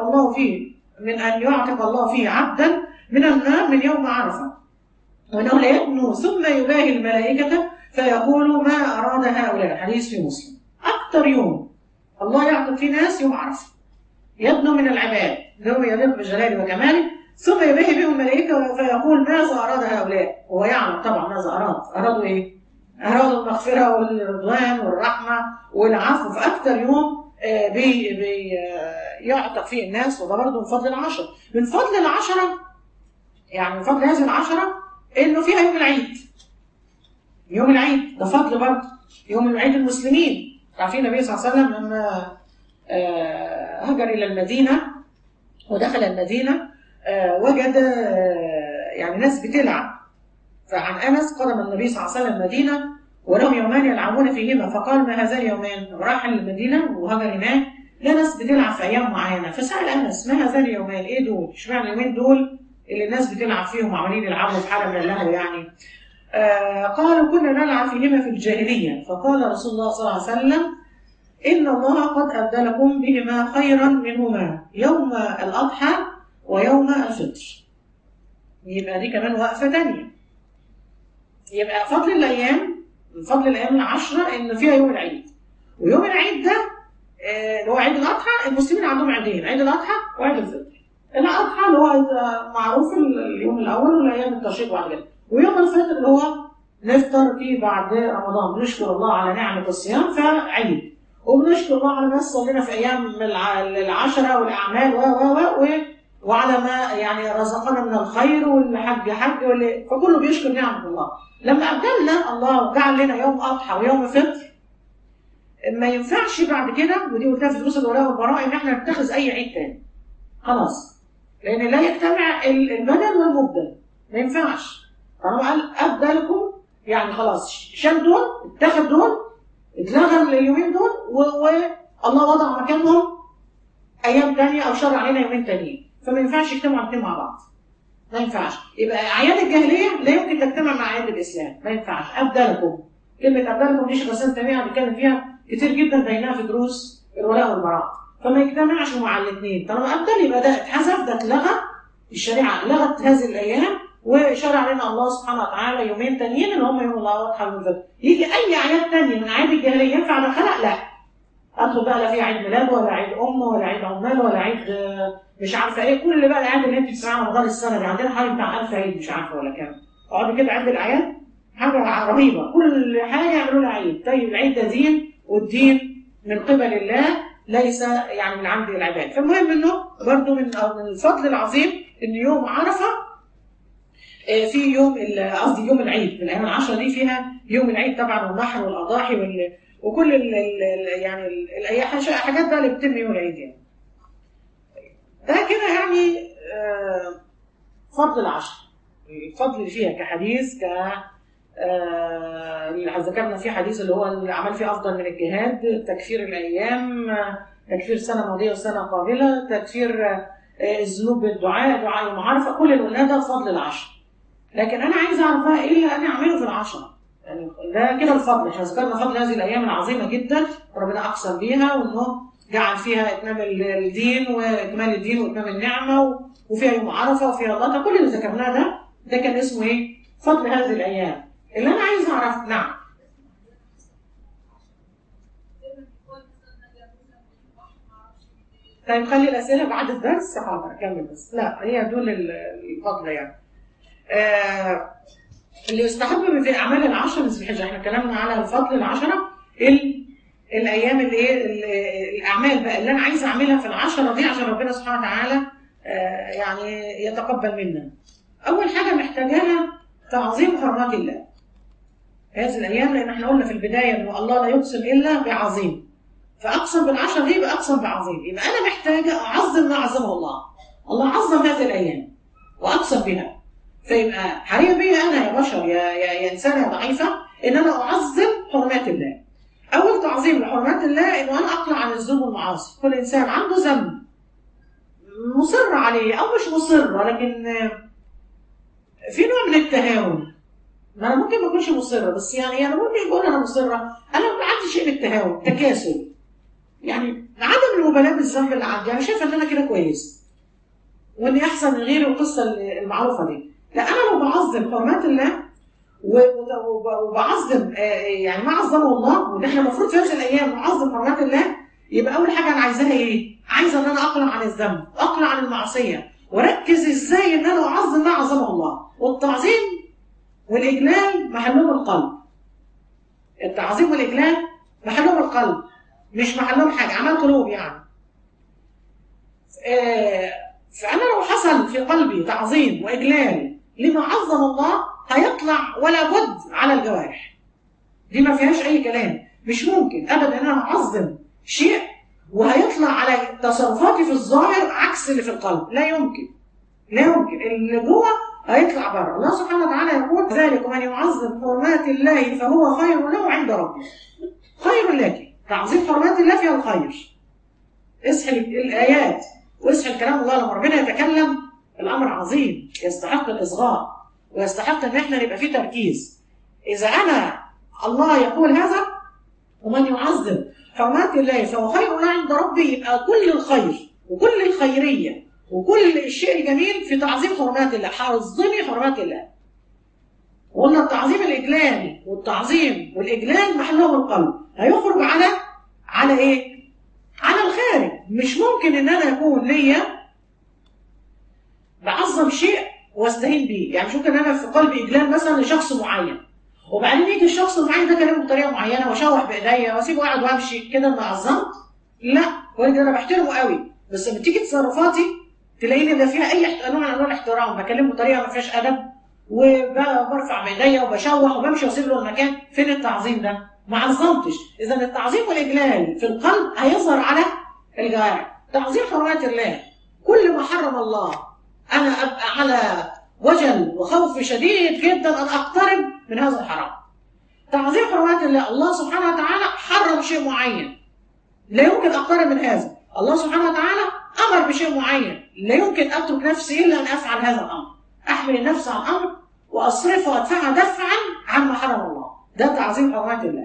الله فيه عبدا من النار من يوم عرفه، وانه ليدنو ثم يباهي الملائكه فيقول ما اراد هؤلاء. حديث في مسلم. اكثر يوم الله يعتق فيه ناس يوم عرفه، يدنو من العباد يوم يليق بجلاله وكماله، ثم يباهي بهم الملائكه فيقول ماذا اراد هؤلاء. هو يعلم طبعا ماذا ارادوا ايه؟ ارادوا المغفره والرضوان والرحمه والعفو. فاكثر يوم يعتق فيه الناس. وده برضه من فضل العشر. من فضل العشره يعني من فضل هذه العشره انه فيها يوم العيد. يوم العيد ده فضل برضه. يوم العيد المسلمين. عارفين النبي صلى الله عليه وسلم لما هاجر الى المدينه ودخل المدينه وجد يعني ناس بتلعب. فعن انس قدم النبي صلى الله عليه وسلم المدينه ولهم يومان يلعبون فيهما، فقال ما هذان اليومان؟ راح المدينه وهاجر هناك لا ناس بتلعب في ايام معينه، فسال انس ما هذان اليومين؟ ايه دول؟ اشمعنى اليومين دول اللي الناس بتلعب فيهم وعمالين يلعبوا في حاله من اللهو يعني؟ قالوا كنا نلعب فيهما في الجاهليه. فقال رسول الله صلى الله عليه وسلم ان الله قد ابدلكم بهما خيرا منهما يوم الاضحى ويوم الفطر. يبقى دي كمان وقفه ثانيه. يبقى فضل الايام من فضل الايام العشره ان فيها يوم العيد. ويوم العيد ده اللي هو عيد الاضحى. المسلمين عندهم عيدين: عيد الاضحى وعيد الفطر. الاضحى اللي هو معروف اليوم الاول والايام التشريق وبعد كده، ويوم الفطر اللي هو نفطر فيه بعد رمضان، بنشكر الله على نعمه الصيام فعيد، وبنشكر الله على ما صلينا في ايام العشره والاعمال وعلى ما يعني رزقنا من الخير، والحج حج فكله بيشكر نعمه الله. لما أبدلنا الله وجعل لنا يوم أضحى ويوم فطر، ما ينفعش بعد كده، ودي قلتها في دروس الولاء والبراء، إن إحنا نتخذ أي عيد تاني. خلاص، لأن لا يجتمع البدل والمبدل، ما ينفعش. طالما قال أبدلكم يعني خلاص شال دول، اتخذ دول، اتلغى اليومين دول، والله وضع مكانهم أيام تانية أو شرع علينا يومين تانيين، فما ينفعش يجتمعوا الاثنين مع بعض. ما ينفعش. يبقى اعياد الجاهليه لا يمكن تجتمع مع اعياد الاسلام، ما ينفعش. ابدلكم، كلمه ابدلكم دي شيخ الاسلام تيميه بيتكلم فيها كتير جدا بينها في دروس الولاء والبراء، فما يجتمعش مع الاثنين. طالما أبدل يبقى ده اتحذف، ده اتلغى، الشريعة لغت هذه الأيام وشرع علينا الله سبحانه وتعالى يومين تانيين اللي هم يوم الله واضحة ويوم الفطر. يجي أي أعياد تانية من أعياد الجاهلية ينفع أدخلها؟ لا. أدخل بقى لا في عيد ميلاد ولا عيد ولا عيد عمال ولا عيد مش عارفة إيه، كل بقى الأعياد اللي أنت بتسمعها مدار السنة دي، عندنا حوالي بتاع 1000 عيد مش عارفة ولا كام. اقعدي كده عند الأعياد حاجة رهيبة، كل حاجة يعملوا لها عيد. طيب العيد ده دين، والدين من قبل الله ليس يعني من عند العباد. فالمهم إنه برضه من الفضل العظيم إن يوم عرفة في يوم قصدي يوم العيد، من الايام العشره دي فيها يوم العيد طبعا، والنحر والاضاحي وكل يعني حاجات بقى اللي بتتم يوم العيد يعني. ده كده يعني فضل العشر، الفضل اللي فيها كحديث ذكرنا في حديث اللي هو العمل فيه افضل من الجهاد، تكفير الايام، تكفير سنه ماضيه وسنه قابله، تكفير الذنوب بالدعاء، دعاء يوم عرفه، كل الولاد ده فضل العشر. لكن انا عايز اعرف بقى ايه اللي انا اعمله في العشره، يعني ده كده الفضل. احنا ذكرنا فضل هذه الايام العظيمه جدا ربنا اقسم بيها، وانه جعل فيها اتمام الدين واكمال الدين واتمام النعمه، وفيها يوم عرفه وفيها غدا، كل اللي ذكرناه ده كان اسمه ايه؟ فضل هذه الايام. اللي انا عايز اعرف نعم. طيب خلي الاسئله بعد الدرس، حاضر اكمل بس. لا هي دول الفضل يعني. اللي يستحب في اعمال العشر من ذي الحجه، احنا اتكلمنا على الفضل العشره، الايام اللي ايه الاعمال بقى اللي انا عايز اعملها في العشره دي عشان ربنا سبحانه وتعالى يعني يتقبل منا. اول حاجه محتاجاها تعظيم حرمات الله هذه الايام، لان احنا قلنا في البدايه ان الله لا يقسم الا بعظيم، فاقسم بالعشر دي يبقى اقسم بعظيم، يبقى انا محتاجه اعظم ما عظمه الله. الله عظم هذه الايام واقسم بها، فيبقى حري بي انا يا بشر يا انسانه ضعيفه ان انا اعظم حرمات الله. اول تعظيم لحرمات الله انه انا اقلع عن الذنوب والمعاصي. كل انسان عنده ذنب مصر عليه او مش مصر، ولكن في نوع من التهاون. ما انا ممكن ما اكونش مصره، بس يعني انا مش بقول انا مصره، انا عندي شيء من التهاون، تكاسل، يعني عدم المبالاه بالذنب اللي عندي. انا شايفه ان انا كده كويس واني احسن من غيري، القصه المعروفه دي. لا، انا لو بعظم حرمات الله وبعظم يعني ما عظمه الله، وان احنا المفروض في هذه الايام نعظم حرمات الله، يبقى اول حاجه انا عايزاها ايه؟ عايزه ان انا اقلع عن الذنب واقلع عن المعصيه، واركز ازاي ان انا اعظم ما عظمه الله. والتعظيم والاجلال محلهم القلب. التعظيم والاجلال محلهم القلب، مش محلهم حاجه اعمال قلوب يعني. فانا لو حصل في قلبي تعظيم واجلال لما عظم الله هيطلع ولا بد على الجوارح. دي ما فيهاش اي كلام، مش ممكن ابدا ان انا اعظم شيء وهيطلع على تصرفاتي في الظاهر عكس اللي في القلب. لا يمكن، لا يمكن. اللي جوه هيطلع بره. الله سبحانه وتعالى يقول: ذلك من يعظم حرمات الله فهو خير له عند ربه. خير لك. تعظيم حرمات الله فيها الخير. اصحي الايات واصحي كلام الله. لما ربنا يتكلم الامر عظيم يستحق الاصغاء ويستحق ان احنا نبقى فيه تركيز. اذا انا الله يقول هذا ومن يعظم حرمات الله فهو خير له عند ربي، يبقى كل الخير وكل الخيريه وكل الشيء الجميل في تعظيم حرمات الله. حظمي حرمات الله. وقلنا التعظيم الاجلال والتعظيم والاجلال محلهم القلب. هيخرج على ايه؟ على الخارج. مش ممكن ان انا يكون ليا بعظم شيء واستهين بيه. يعني مش ممكن انا في قلبي اجلال مثلا لشخص معين وبعدين يجي الشخص المعين ده كلامه بطريقه معينه واشوح بايديا واسيبه قاعد وامشي كده انا عظمت. لا، ولكن انا بحترمه قوي، بس لما تيجي تصرفاتي تلاقيني ده فيها اي نوع من انواع الاحترام، بكلمه بطريقه ما فيهاش ادب وبرفع بايديا وبشوح وبمشي واسيب له المكان. فين التعظيم ده؟ ما عظمتش. اذا التعظيم والاجلال في القلب هيظهر على الجوارح. تعظيم حرمات الله، كل ما حرم الله انا ابقى على وجل وخوف شديد جدا ان اقترب من هذا الحرام. تعظيم حرمات الله، الله سبحانه وتعالى حرم شيء معين لا يمكن اقترب من هذا. الله سبحانه وتعالى امر بشيء معين لا يمكن اترك نفسي الا ان افعل هذا الامر. احمل النفس عن الامر واصرفها وادفعها دفعا عما حرم الله. ده تعظيم حرمات الله.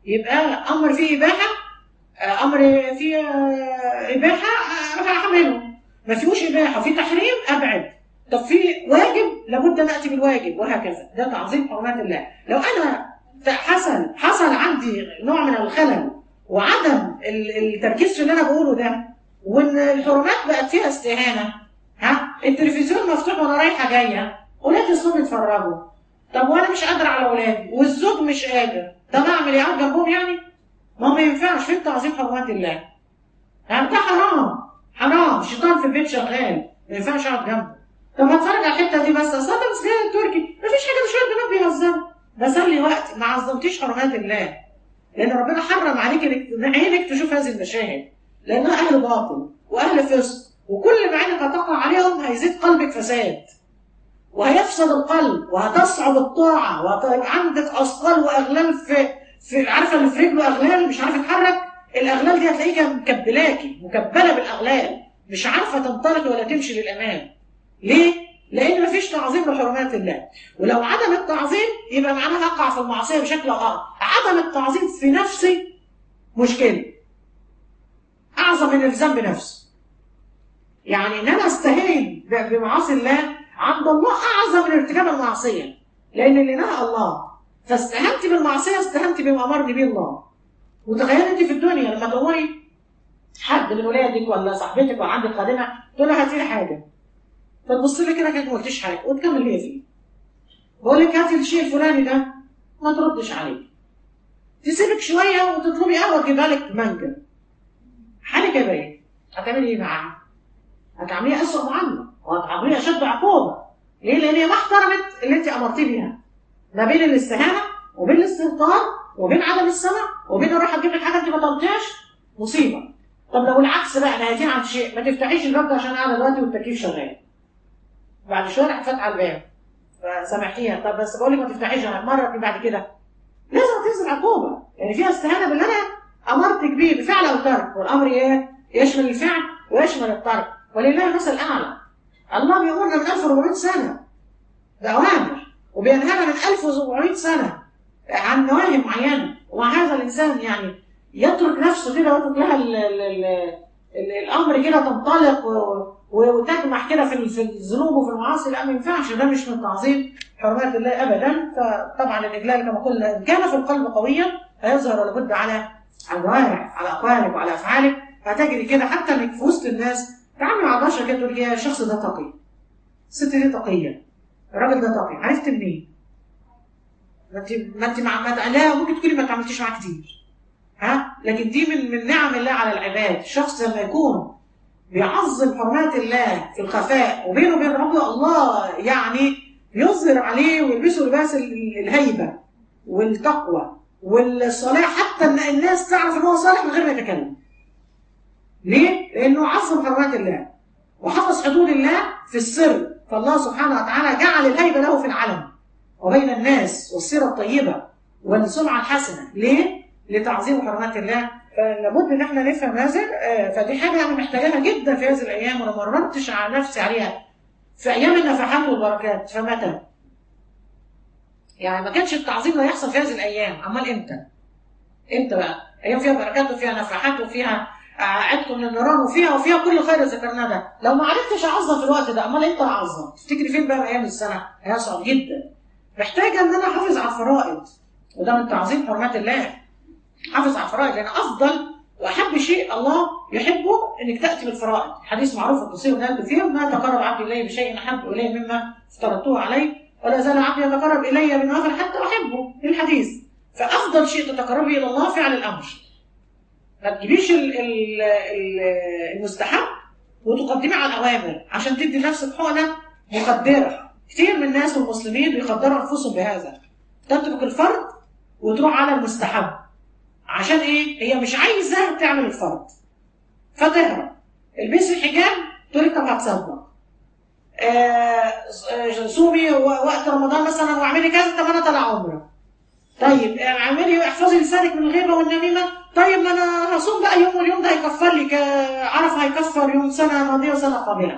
يبقى امر فيه اباحه، امر فيه اباحه هعمله، ما فيهوش اباحه وفي تحريم ابعد. طب في واجب لابد ان اتي بالواجب، وهكذا. ده تعظيم حرمات الله. لو انا حصل عندي نوع من الخلل وعدم التركيز في اللي انا بقوله ده، وان الحرمات بقت فيها استهانه، التلفزيون مفتوح وانا رايحه جايه، ولادي الصبح يتفرجوا، طب وانا مش قادره على اولادي والزوج مش قادر، طب اعمل ايه؟ اقعد جنبهم يعني؟ ما ينفعش. فين تعظيم حرمات الله؟ ده حرام، حرام. الشيطان في البيت شغال، ما ينفعش اقعد جنبه. طب هتفرج على الحته دي بس، اصل ده مسكين التركي مفيش حاجه، ده شويه بنات بيهزروا، بسلي وقت. ما عظمتيش حرمات الله، لان ربنا حرم عليك انك عينك تشوف هذه المشاهد، لانها اهل باطل واهل فسق، وكل ما عينك هتقع عليهم هيزيد قلبك فساد، وهيفسد القلب، وهتصعب الطاعه، وهتبقى عندك اثقال واغلال في عارفه اللي في رجله اغلال مش عارف يتحرك، الاغلال دي هتلاقيها مكبلاكي، مكبله بالاغلال، مش عارفه تنطلق ولا تمشي للامام. ليه؟ لان مفيش تعظيم لحرمات الله. ولو عدم التعظيم يبقى معناها اقع في المعصيه بشكل اخر. عدم التعظيم في نفسي مشكله اعظم من الذنب نفسه. يعني ان انا استهين بمعاصي الله عند الله اعظم من ارتكاب المعصيه، لان اللي نهى الله، فاستهنت بالمعصيه استهنت بما امرني به الله. وتخيل انت في الدنيا لما تقولي حد من ولادك ولا صاحبتك وعندك خادمه تقول لها هاتي لي حاجه، فتبص لي كده كانك ما قلتيش حاجه وتكمل هي فيه. بقول لك هاتي الشيء الفلاني ده، ما تردش عليه، تسيبك شويه وتطلبي قهوه تجيبها لك مانجا، حالك يا بيه هتعملي ايه معاها؟ هتعمليها اسوء معامله وهتعمليها اشد عقوبه. ليه؟ لان هي ما احترمت اللي انت امرتي بيها، ما بين الاستهانه وبين الاستهتار وبين عدم السمع وبين اروح اجيب لك حاجه انت ما طلبتهاش، مصيبه. طب لو العكس بقى، نهايتين عن شيء، ما تفتحيش الباب ده عشان قاعده دلوقتي والتكييف شغال، بعد شويه راح فاتحه الباب فسامحيها، طب بس بقول لك ما تفتحيش مره بعد كده، لازم تنزل عقوبه، يعني فيها استهانه باللي انا امرتك بيه بفعل او ترك، والامر ايه؟ يشمل الفعل ويشمل الترك، ولله المثل الاعلى. الله بيامرنا من 1400 سنه باوامر، وبينهانا من 1700 سنه عن نواهي معينه، ومع هذا الانسان يعني يترك نفسه كده ويترك لها الامر كده تنطلق وتجمح كده في الذنوب وفي المعاصي. لا، ما ينفعش، ده مش من تعظيم حرمات الله ابدا. فطبعا الاجلال كما قلنا ان كان في القلب قويا هيظهر لابد على الجوارح، على اقوالك وعلى افعالك. هتجري كده حتى انك في وسط الناس تعامل مع بشر كده تقول يا الشخص ده تقي، الست دي تقيه، الراجل ده تقي، عرفت منين؟ ما انت لا ممكن تكوني ما تعاملتيش معاه كتير، لكن دي من نعم الله على العباد. الشخص لما يكون بيعظم حرمات الله في الخفاء وبينه وبين ربه، الله يعني يظهر عليه ويلبسه لباس الهيبه والتقوى والصلاح، حتى ان الناس تعرف ان هو صالح من غير ما يتكلم. ليه؟ لانه عظم حرمات الله وحفظ حدود الله في السر، فالله سبحانه وتعالى جعل الهيبه له في العلن وبين الناس، والسيره الطيبه والسمعه الحسنه. ليه؟ لتعظيم حرمات الله. فلابد ان احنا نفهم هذا. فدي حاجه انا محتاجاها جدا في هذه الايام، وانا ما مرتش على نفسي عليها في ايام النفحات والبركات. فمتى؟ يعني ما كانش التعظيم لا يحصل في هذه الايام، امال امتى؟ امتى بقى؟ ايام فيها بركات وفيها نفحات وفيها عتق من النيران وفيها كل خير ذكرناه ده. لو ما عرفتش اعظم في الوقت ده، امال امتى اعظم؟ تفتكري فين بقى ايام السنه؟ هيصعب جدا. محتاجه ان انا احافظ على الفرائض، وده من تعظيم حرمات الله. حافظ على الفرائض، لان افضل واحب شيء الله يحبه انك تاتي بالفرائض. حديث معروف القصير ونالت فيه: ما تقرب عبدي الي بشيء احب الي مما افترضته عليه، ولا زال عبدي يتقرب الي بالنوافل حتى احبه. الحديث. فافضل شيء تتقربي الى الله فعل الامر. ما تجيبيش المستحب وتقدمي على الاوامر عشان تدي لنفسك حقنه مقدره. كتير من الناس والمسلمين بيقدروا انفسهم بهذا، تترك الفرض وتروح على المستحب. عشان ايه؟ هي مش عايزه تعمل الفرض فتهرب. البسي الحجاب تقول لك طب هتصدق. صومي وقت رمضان مثلا واعملي كذا، طب انا طالعه عمره. طيب اعملي احفظي لسانك من الغيبه والنميمه. طيب ما انا هصوم بقى يوم، واليوم ده هيكفر لي عرفه، هيكفر يوم سنه ماضيه وسنه قابله.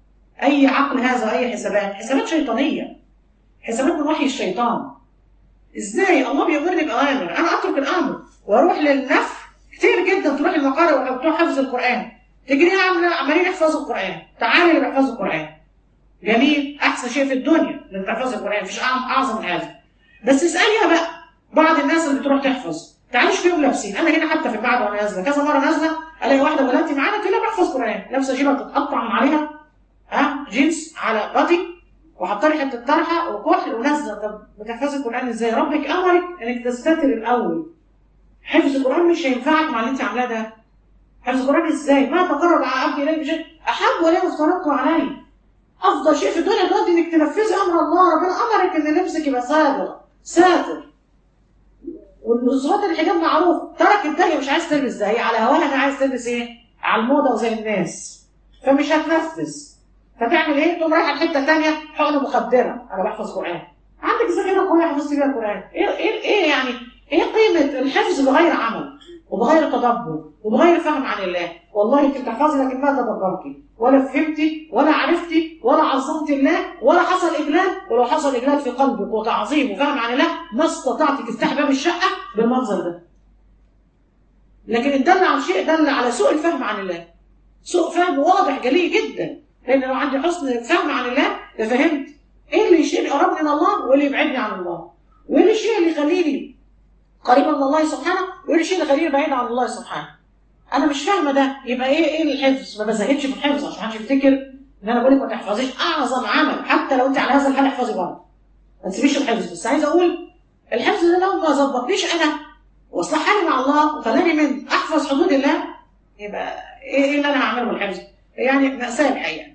اي عقل هذا؟ اي حسابات؟ حسابات شيطانيه، حسابات من وحي الشيطان. ازاي الله بيامرني باوامر انا اترك الامر واروح للنفي؟ كتير جدا تروح المقارئ وبتوع حفظ القران تجري عمالين يحفظوا القران. تعالي اللي بيحفظوا القران جميل، احسن شيء في الدنيا انك تحفظ القران، مفيش اعظم من هذا. بس اساليها بقى بعض الناس اللي بتروح تحفظ تعاليش فيهم لابسين. انا هنا حتى في المعهد وانا نازله كذا مره نازله الاقي واحده بناتي معانا تقول لها بحفظ قران، لابسه جيبه تتقطع من عليها جينز على بادي وحاطه لي حته طرحه وكحل ونازله. طب بتحفظي القران ازاي؟ ربك امرك انك تستتر الاول. حفظ القران مش هينفعك مع اللي انت عاملاه ده. حفظ القران ازاي؟ ما تقرب عبدي اليه بشيء احب اليه افترضته عليه. افضل شيء في الدنيا دلوقتي انك تنفذي امر الله. ربنا امرك ان لبسك يبقى ساتر والصفات الحجاب معروف. ترك الدنيا مش عايز تلبس ده، هي على هواها انا عايز تلبس ايه؟ على الموضه وزي الناس، فمش هتنفذ. فتعمل ايه؟ تقوم رايحه لحته ثانيه حقنه مخدره. انا بحفظ قران. عندك ذاكره قويه حفظت بيها القران. ايه يعني؟ ايه قيمه الحفظ بغير عمل وبغير تدبر وبغير فهم عن الله؟ والله انت بتحفظي لكن ما تدبرتي ولا فهمتي ولا عرفتي ولا عظمت الله ولا حصل اجلال. ولو حصل اجلال في قلبك وتعظيم وفهم عن الله ما استطعتي تفتحي باب الشقه بالمنظر ده. لكن الدل على شيء دل على سوء الفهم عن الله، سوء فهم واضح جلي جدا. لان لو عندي حسن فهم عن الله لفهمت ايه اللي يشيل يقربني من الله واللي يبعدني عن الله، وايه الشيء اللي يخليني قريبا من الله سبحانه وايه الشيء اللي يخليني بعيد عن الله سبحانه. انا مش فاهمه ده، يبقى ايه الحفظ؟ ما بزهدش في الحفظ عشان محدش يفتكر ان انا بقول لك ما تحفظيش. اعظم عمل حتى لو انت على هذا الحال احفظي برضه، ما تسيبيش الحفظ. بس عايزه اقول الحفظ ده لو ما ظبطنيش انا واصلح حالي مع الله وخلاني من احفظ حدود الله، يبقى ايه اللي انا هعمله بالحفظ؟ يعني مأساة الحقيقه.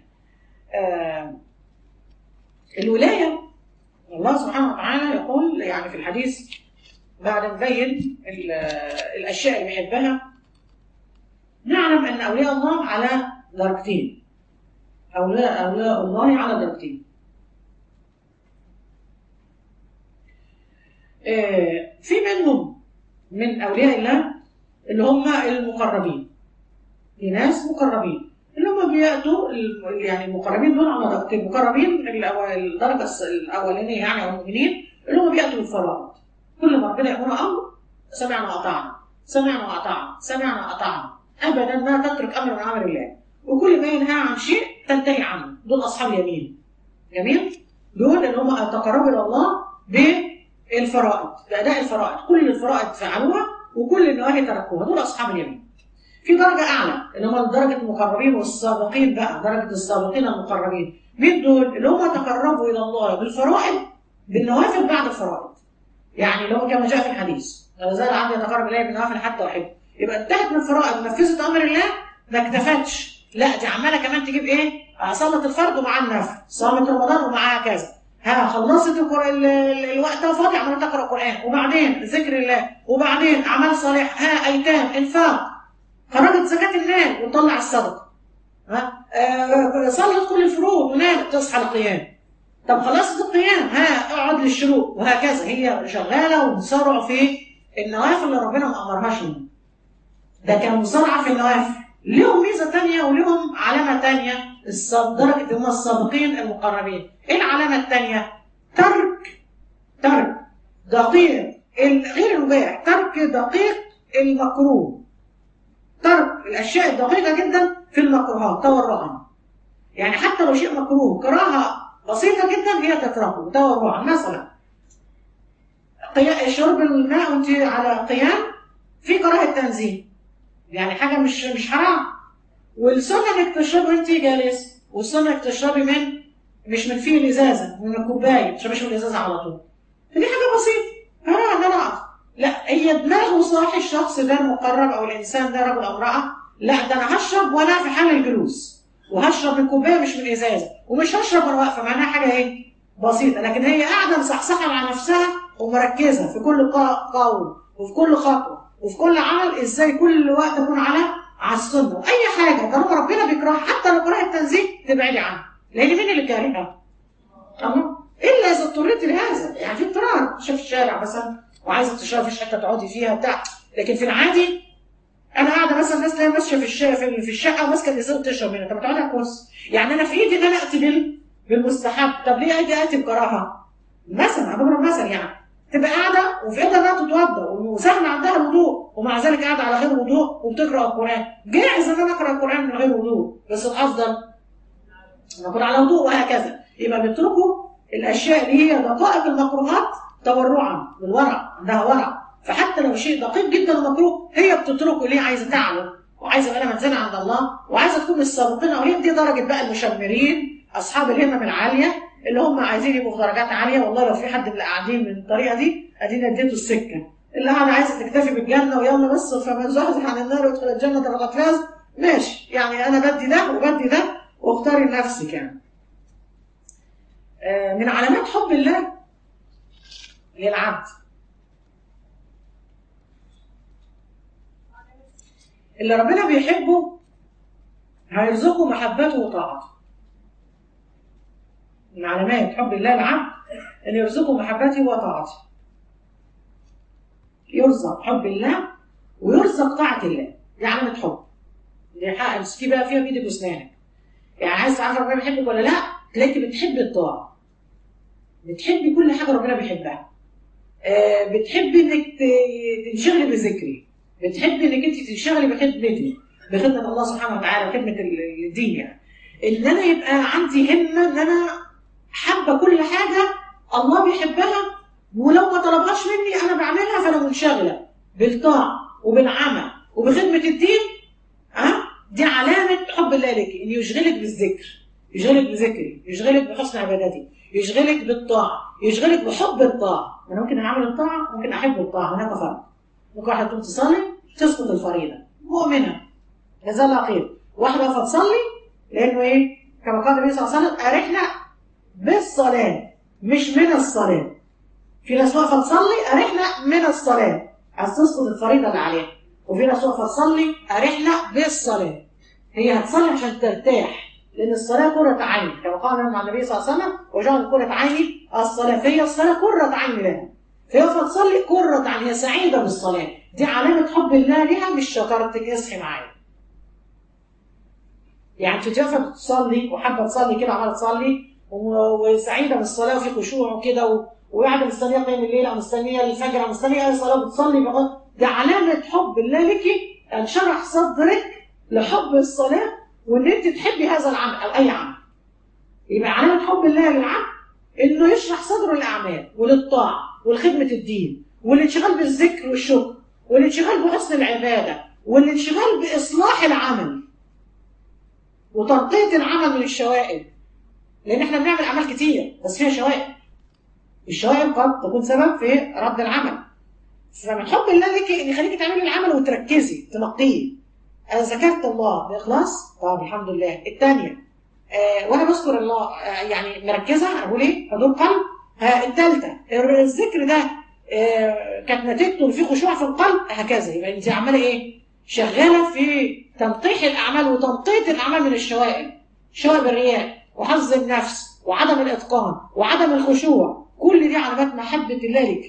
الولايه الله سبحانه وتعالى يقول يعني في الحديث بعد ما بين الاشياء اللي بيحبها، نعلم ان اولياء الله على درجتين. اولياء الله على درجتين. في منهم من اولياء الله اللي هم المقربين، في ناس مقربين اللي هم بياتوا يعني المقربين دول على درجتين. المقربين الدرجه الاولانيه يعني المؤمنين اللي هم بياتوا بالفرائض. كل ما ربنا يامر امر سمعنا واطعنا سمعنا واطعنا سمعنا واطعنا، ابدا ما تترك امر من امر الله. وكل ما ينهى عن شيء تنتهي عنه. دول اصحاب اليمين. جميل؟ دول اللي هم تقربوا الى الله بالفرائض، باداء الفرائض. كل الفرائض فعلوها وكل النواهي تركوها. دول اصحاب اليمين. في درجه اعلى اللي هم درجه المقربين والسابقين بقى، درجه السابقين المقربين. مين دول؟ اللي هم تقربوا الى الله بالفرائض بالنوافل بعد الفرائض. يعني لو كما جاء في الحديث لا زال عبدي يتقرب الي بالنوافل حتى احبه. يبقى انتهت من الفرائض ونفذت امر الله، ما اكتفتش، لا دي عماله كمان تجيب ايه؟ صلت الفرض ومعاه النفل، صامت رمضان ومعاها كذا، خلصت الوقت فاضي عماله تقرا قران، وبعدين ذكر الله، وبعدين اعمال صالحه، ايتام، انفاق، خرجت زكاه المال وتطلع الصدقه، صلت كل الفروض ونامت تصحى القيام. طب خلصت القيام، اقعد للشروق، وهكذا. هي شغاله ومسارعه في النوافل اللي ربنا ما امرهاش منها. ده كان مسارعه في النوافل. لهم ميزه ثانيه ولهم علامه ثانيه، درجه هم السابقين المقربين. ايه العلامه الثانيه؟ ترك دقيق غير المباح، ترك دقيق المكروه، ترك الاشياء الدقيقه جدا في المكروهات تورعا. يعني حتى لو شيء مكروه كراهه بسيطه جدا هي تتركه تورعا. مثلا شرب الماء وانت على قيام في كراهه تنزيه، يعني حاجه مش حرام، والسنه انك تشربي وانت جالس، والسنه انك تشربي مش من فيه الازازه، من الكوبايه، ما تشربيش من الازازه على طول. فدي حاجه بسيطه، لا هي دماغه صاحي الشخص ده المقرب او الانسان ده رجل او امراه، لا ده انا هشرب وانا في حال الجلوس، وهشرب من كوبايه مش من ازازه، ومش هشرب وانا واقفه. معناها حاجه ايه؟ بسيطه، لكن هي قاعده مصحصحه مع نفسها ومركزه في كل قول وفي كل خطوه وفي كل عمل، ازاي كل وقت اكون على السنه. واي حاجه طالما ربنا بيكرهها حتى لو كراهه التنزيه تبعدي عنها، لان مين اللي كارهها؟ الا اذا اضطريتي لهذا. يعني في اضطرار، في الشارع مثلا وعايزه تشربي، مفيش حته تقعدي فيها بتاع، لكن في العادي انا قاعده مثلا الناس تلاقيها ماشيه في الشقه وماسكه الازازه وتشرب منها. طب ما تقعدي على الكرسي. يعني انا في ايدي ان انا اتي بالمستحب، طب ليه ايدي اتي بكراهه؟ مثلا انا بضرب مثل يعني. تبقى قاعده وفي ايدها انها تتوضا وسهل عندها الوضوء، ومع ذلك قاعده على غير وضوء وبتقرا القران. جاهز ان انا اقرا القران من غير وضوء، بس الافضل نكون على وضوء، وهكذا. يبقى بيتركوا الاشياء اللي هي دقائق المكروهات تورعا بالورع، عندها ورع. فحتى لو شيء دقيق جدا ومكروه هي بتتركه ليه؟ عايزه تعلم، وعايزه يبقى لها منزله عند الله، وعايزه تكون من السابقين. وهي دي درجه بقى المشمرين، اصحاب الهمم العاليه اللي هم عايزين يبقوا في درجات عاليه. والله لو في حد من اللي قاعدين من الطريقه دي ادينا اديته السكه. اللي قاعده عايزه تكتفي بالجنه ويلا بس، فمن زحزح عن النار وادخل الجنه فقد فاز، ماشي. يعني انا بدي ده وبدي ده، واختاري لنفسك يعني. من علامات حب الله للعبد اللي ربنا بيحبه هيرزقه محبته وطاعته. من علامات حب الله للعبد ان يرزقه محبته وطاعته. يرزق حب الله ويرزق طاعة الله، دي علامة حب. دي حق امسكي بقى فيها بايدك واسنانك. يعني عايز تعرف ربنا بيحبك ولا لا؟ تلاقيكي بتحبي الطاعة، بتحبي كل حاجة ربنا بيحبها، بتحبي انك تنشغلي بذكري، بتحبي انك انت تنشغلي بخدمتي، بخدمة الله سبحانه وتعالى، خدمة الدين. يعني ان انا يبقى عندي همة ان انا حابة كل حاجة الله بيحبها، ولو ما طلبهاش مني انا بعملها، فانا منشغلة بالطاعة وبالعمل وبخدمة الدين. دي علامة حب الله لك، ان يشغلك بالذكر، يشغلك بذكري، يشغلك بحسن عبادتي، يشغلك بالطاعة، يشغلك بحب الطاعة. أنا ممكن أعمل الطاعة، ممكن أحب الطاعة، هناك فرق. ممكن واحدة تقوم تصلي تسقط الفريضة، مؤمنة جزاها الله خير. واحدة واقفة تصلي لأنه إيه؟ كما قال النبي صلى الله عليه وسلم: أرحنا بالصلاة مش من الصلاة. في ناس واقفة تصلي أرحنا من الصلاة، عايز تسقط الفريضة اللي عليها. وفي ناس واقفة تصلي أرحنا بالصلاة، هي هتصلي عشان ترتاح، لأن الصلاة قرة عين، كما قال النبي صلى الله عليه وسلم: وجعل قرة عيني الصلاة. فهي الصلاة قرة عين لها، فهي تصلي قرة عين، هي سعيدة بالصلاة. دي علامة حب الله لها، مش شطارتك. اصحي معايا. يعني انت واقفة بتصلي وحابة تصلي كده، عمالة تصلي وسعيدة بالصلاة وفي خشوع وكده، وقاعدة مستنية قيام الليل أو مستنية الفجر أو مستنية أي صلاة بتصلي بقى. دي علامة حب الله لك، أن شرح صدرك لحب الصلاة، وان انت تحبي هذا العمل او اي عمل. يبقى علامه حب الله للعبد انه يشرح صدره للاعمال وللطاعه ولخدمه الدين، والانشغال بالذكر والشكر، والانشغال بحسن العباده، والانشغال باصلاح العمل وتنقيه العمل من الشوائب. لان احنا بنعمل اعمال كتير بس فيها شوائب، الشوائب قد تكون سبب في رد العمل. فمن حب الله لك ان يخليكي تعملي العمل وتركزي تنقيه. ذكرت الله بإخلاص، طب الحمد لله. الثانية وأنا بذكر الله يعني مركزة، أقول إيه؟ حضور قلب. الثالثة الذكر ده كانت نتيجته في خشوع في القلب، هكذا. يبقى أنت عمالة إيه؟ شغالة في تنقيح الأعمال وتنقية الأعمال من الشوائب، شوائب الرياء وحظ النفس وعدم الإتقان وعدم الخشوع. كل دي علامات محبة الله لك.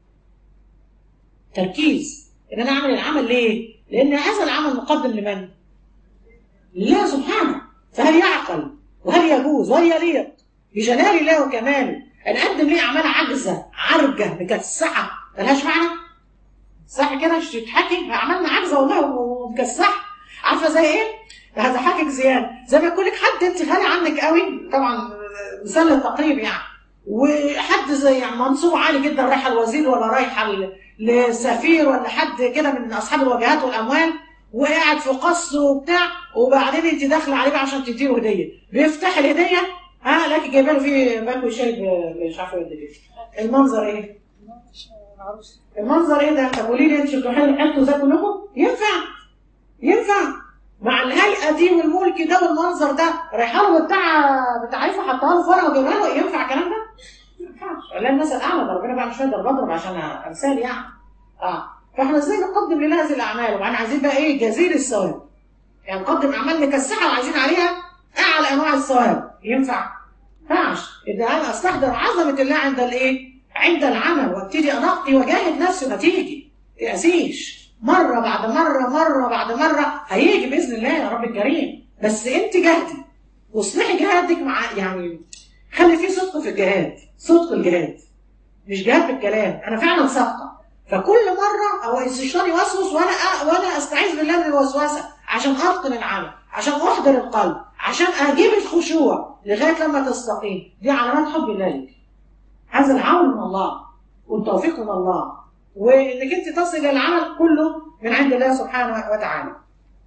تركيز إن أنا أعمل العمل ليه؟ لأن هذا العمل مقدم لمن؟ لله سبحانه. فهل يعقل وهل يجوز وهل يليق بجلال الله وكماله أن أقدم ليه أعمال عجزة عرجة مكسحة ملهاش معنى؟ صح كده؟ مش تضحكي؟ أعمالنا عجزة والله ومكسحة. عارفة زي إيه؟ هضحكك زيادة، زي ما يقول لك حد أنت غالي عنك قوي، طبعا مثال للتقريب يعني، وحد زي يعني منصوب عالي جدا، رايحة الوزير ولا رايحة لسفير ولا حد كده من اصحاب الوجهات والاموال، وقاعد في قصر وبتاع، وبعدين انت داخله عليه عشان تديله هديه، بيفتح الهديه لكن جايبه له فيه باكو شاي مش عارفه قد ايه. المنظر ايه؟ المنظر ايه ده؟ طب قولي لي انت بتروحي له حته زي كلكم؟ ينفع مع الهيئه دي والملك ده والمنظر ده، رايحه له بتاع عيفه حطها له فرقه وجايبها له، ينفع الكلام ده؟ لا المثل اعلى، ده ربنا بقى مش قادر بضرب عشان امثال يعني. فاحنا ازاي نقدم لله هذه الاعمال؟ وبعدين عايزين بقى ايه؟ جزيل الثواب. يعني نقدم اعمال مكسحه وعايزين عليها اعلى انواع الثواب، ينفع؟ ما ينفعش. اذا انا استحضر عظمه الله عند الايه؟ عند العمل، وابتدي انقي واجاهد نفسي، وهتيجي تقاسيش مره بعد مره بعد مره، هيجي باذن الله يا رب الكريم. بس انت جاهدي واصلحي جهادك، مع يعني خلي فيه صدق في الجهاد، صدق الجهاد. مش جهاد بالكلام، انا فعلا صادقه. فكل مره او الشيطان يوسوس وانا استعيذ بالله من الوسوسه عشان اتقن العمل، عشان احضر القلب، عشان اجيب الخشوع لغايه لما تستقيم. دي علامات حب الله لك. هذا العون من الله والتوفيق من الله، وانك انت تصل الى العمل كله من عند الله سبحانه وتعالى.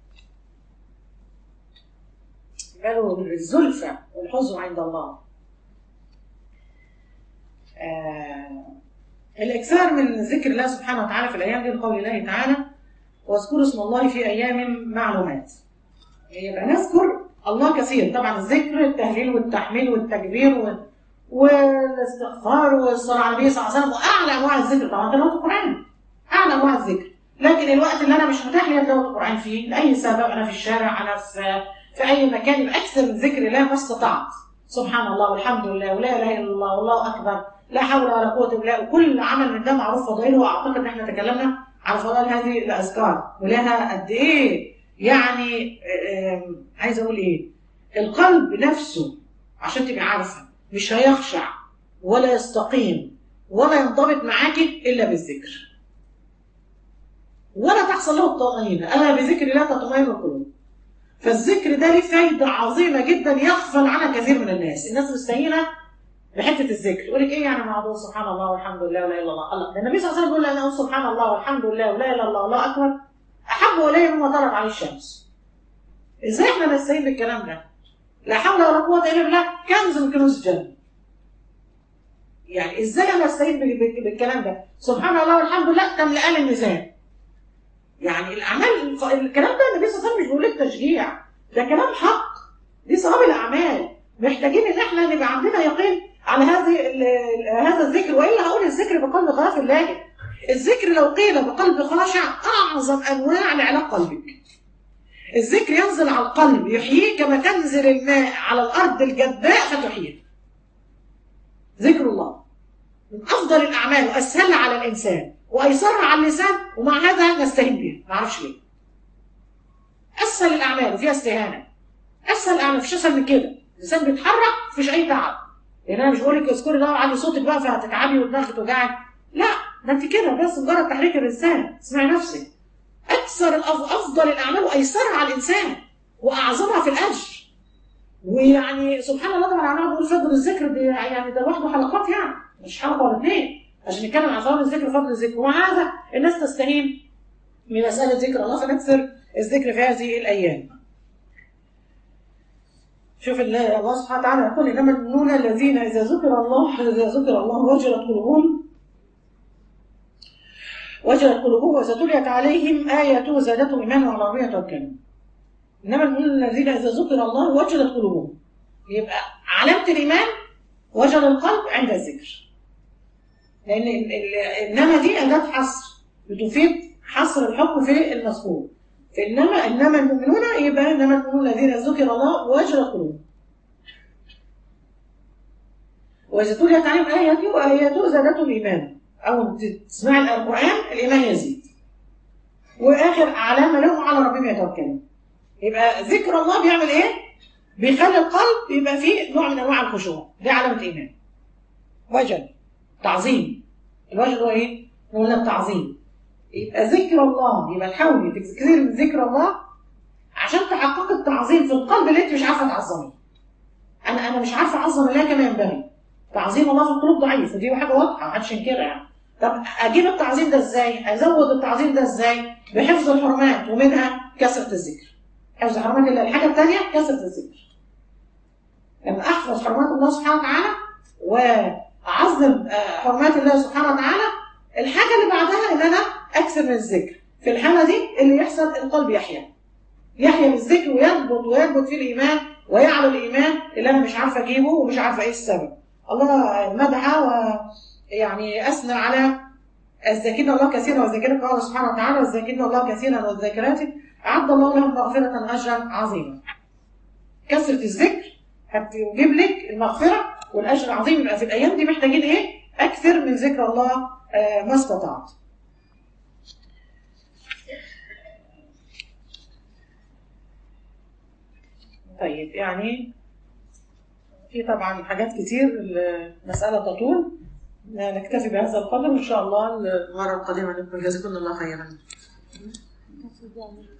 قالوا الزلفى والحزن عند الله. الإكثار من ذكر الله سبحانه وتعالى في الأيام دي بقول الله تعالى: واذكروا اسم الله في أيام معلومات. يبقى نذكر الله كثير. طبعا الذكر التهليل والتحميل والتكبير والاستغفار والصلاة على النبي صلى الله عليه وسلم، وأعلى أنواع الذكر طبعا تلاوة القرآن، أعلى أنواع الذكر. لكن الوقت اللي أنا مش متاح لي تلاوة القرآن فيه لأي سبب، أنا في الشارع، أنا في أي مكان، يبقى أكثر من ذكر الله ما استطعت. سبحان الله والحمد لله ولا إله إلا الله والله أكبر، لا حول ولا قوة إلا بالله. وكل عمل من ده معروف فضائله، وأعتقد إن إحنا تكلمنا على فضائل هذه الأذكار ولها قد إيه. يعني عايز أقول إيه، القلب نفسه عشان تبقى عارفة مش هيخشع ولا يستقيم ولا ينضبط معاكي إلا بالذكر، ولا تحصل له الطمأنينة. ألا بذكر الله تطمئن القلوب. فالذكر ده ليه فايدة عظيمة جدا يغفل عنها كثير من الناس. الناس مستهينة بحته الذكر، يقول لك ايه يعني موضوع سبحان الله والحمد لله ولا اله الا الله. الله ده النبي صلى الله عليه وسلم بيقول: انا سبحان الله والحمد لله ولا اله الا الله والله اكبر احب الي مما طلعت عليه الشمس. ازاي احنا نستهين بالكلام ده؟ لا حول ولا قوه الا بالله، كنز من كنوز الجنه. يعني ازاي انا استهين بالكلام ده؟ سبحان الله والحمد لله تملأان الميزان. يعني الاعمال، الكلام ده النبي صلى الله عليه وسلم مش بيقول لك تشجيع، ده كلام حق، دي ثواب الاعمال. محتاجين ان احنا نبقى عندنا يقين على هذا الذكر. والا هقول الذكر بقلب غافل لاهٍ. الذكر لو قيل بقلب خاشع اعظم انواع لعلاج قلبك. الذكر ينزل على القلب يحييه كما تنزل الماء على الارض الجداء فتحييه. ذكر الله من افضل الاعمال واسهلها على الانسان وايسرها على اللسان، ومع هذا نستهين بها، ما اعرفش ليه. اسهل الاعمال وفيها استهانه، اسهل الاعمال مفيش اسهل من كده. اللسان بيتحرك مفيش اي تعب. يعني انا مش بقول لك اذكري الله وعلي صوتك بقى فهتتعبي ودماغك توجعك، لا، ده انت كده بس مجرد تحريك اللسان. اسمعي نفسك. اكثر افضل الاعمال وايسرها على الانسان واعظمها في الاجر. ويعني سبحان الله، طبعا انا بقول فضل الذكر دي يعني ده لوحده حلقات، يعني مش حلقه ولا اثنين عشان نتكلم عن فضل الذكر وفضل الذكر. ومع هذا الناس تستهين من مساله ذكر الله، فنكثر الذكر في هذه الايام. شوف الله سبحانه وتعالى يقول: انما المؤمنون الذين اذا ذكر الله وجلت قلوبهم واذا تليت عليهم اياته زادتهم ايمانا وعلى ربهم يتوكلون. انما المؤمنون الذين اذا ذكر الله وجلت قلوبهم. يبقى علامه الايمان وجل القلب عند الذكر. لان انما دي اداه حصر بتفيد حصر الحكم في المذكور. انما المؤمنون، يبقى انما المؤمنون الذين ذكر الله وجلت قلوبهم واذا تليت عليهم اياته زادتهم ايمانا. اول تسمع القران الايمان يزيد. واخر علامه لهم على ربهم يتوكلون. يبقى ذكر الله بيعمل ايه؟ بيخلي القلب يبقى فيه نوع من انواع الخشوع. دي علامه ايمان. وجل، تعظيم. الوجل هو ايه؟ قلنا التعظيم. يبقى ذكر الله، يبقى تحاولي تكثري من ذكر الله عشان تحققي التعظيم في القلب اللي انت مش عارفه تعظميه. انا مش عارفه اعظم الله كما ينبغي. تعظيم الله في القلوب ضعيف، ودي حاجه واضحه محدش ينكرها يعني. طب اجيب التعظيم ده ازاي؟ ازود التعظيم ده ازاي؟ بحفظ الحرمات، ومنها كثره الذكر. حفظ حرمات الله. الحاجه الثانيه كثره الذكر. لما احفظ حرمات الله سبحانه وتعالى واعظم حرمات الله سبحانه وتعالى، الحاجه اللي بعدها ان انا اكثر من الذكر. في الحاله دي اللي يحصل القلب يحيا بالذكر ويثبت فيه الايمان ويعلو الايمان اللي انا مش عارفه اجيبه ومش عارفه ايه السبب. الله مدح ويعني اثنى على الذاكرين الله كثيرا والذاكرين، قال سبحانه وتعالى: والذاكرين الله كثيرا والذاكرات اعد الله لهم مغفره اجرا عظيما. كثره الذكر هتجيب لك المغفره والاجر العظيم. يبقى في الايام دي محتاجين ايه؟ اكثر من ذكر الله ما استطعت. طيب، يعني في طبعا حاجات كتير، المسألة تطول، نكتفي بهذا القدر، وإن شاء الله المرة القادمة نكمل. جزاكم الله خيرا.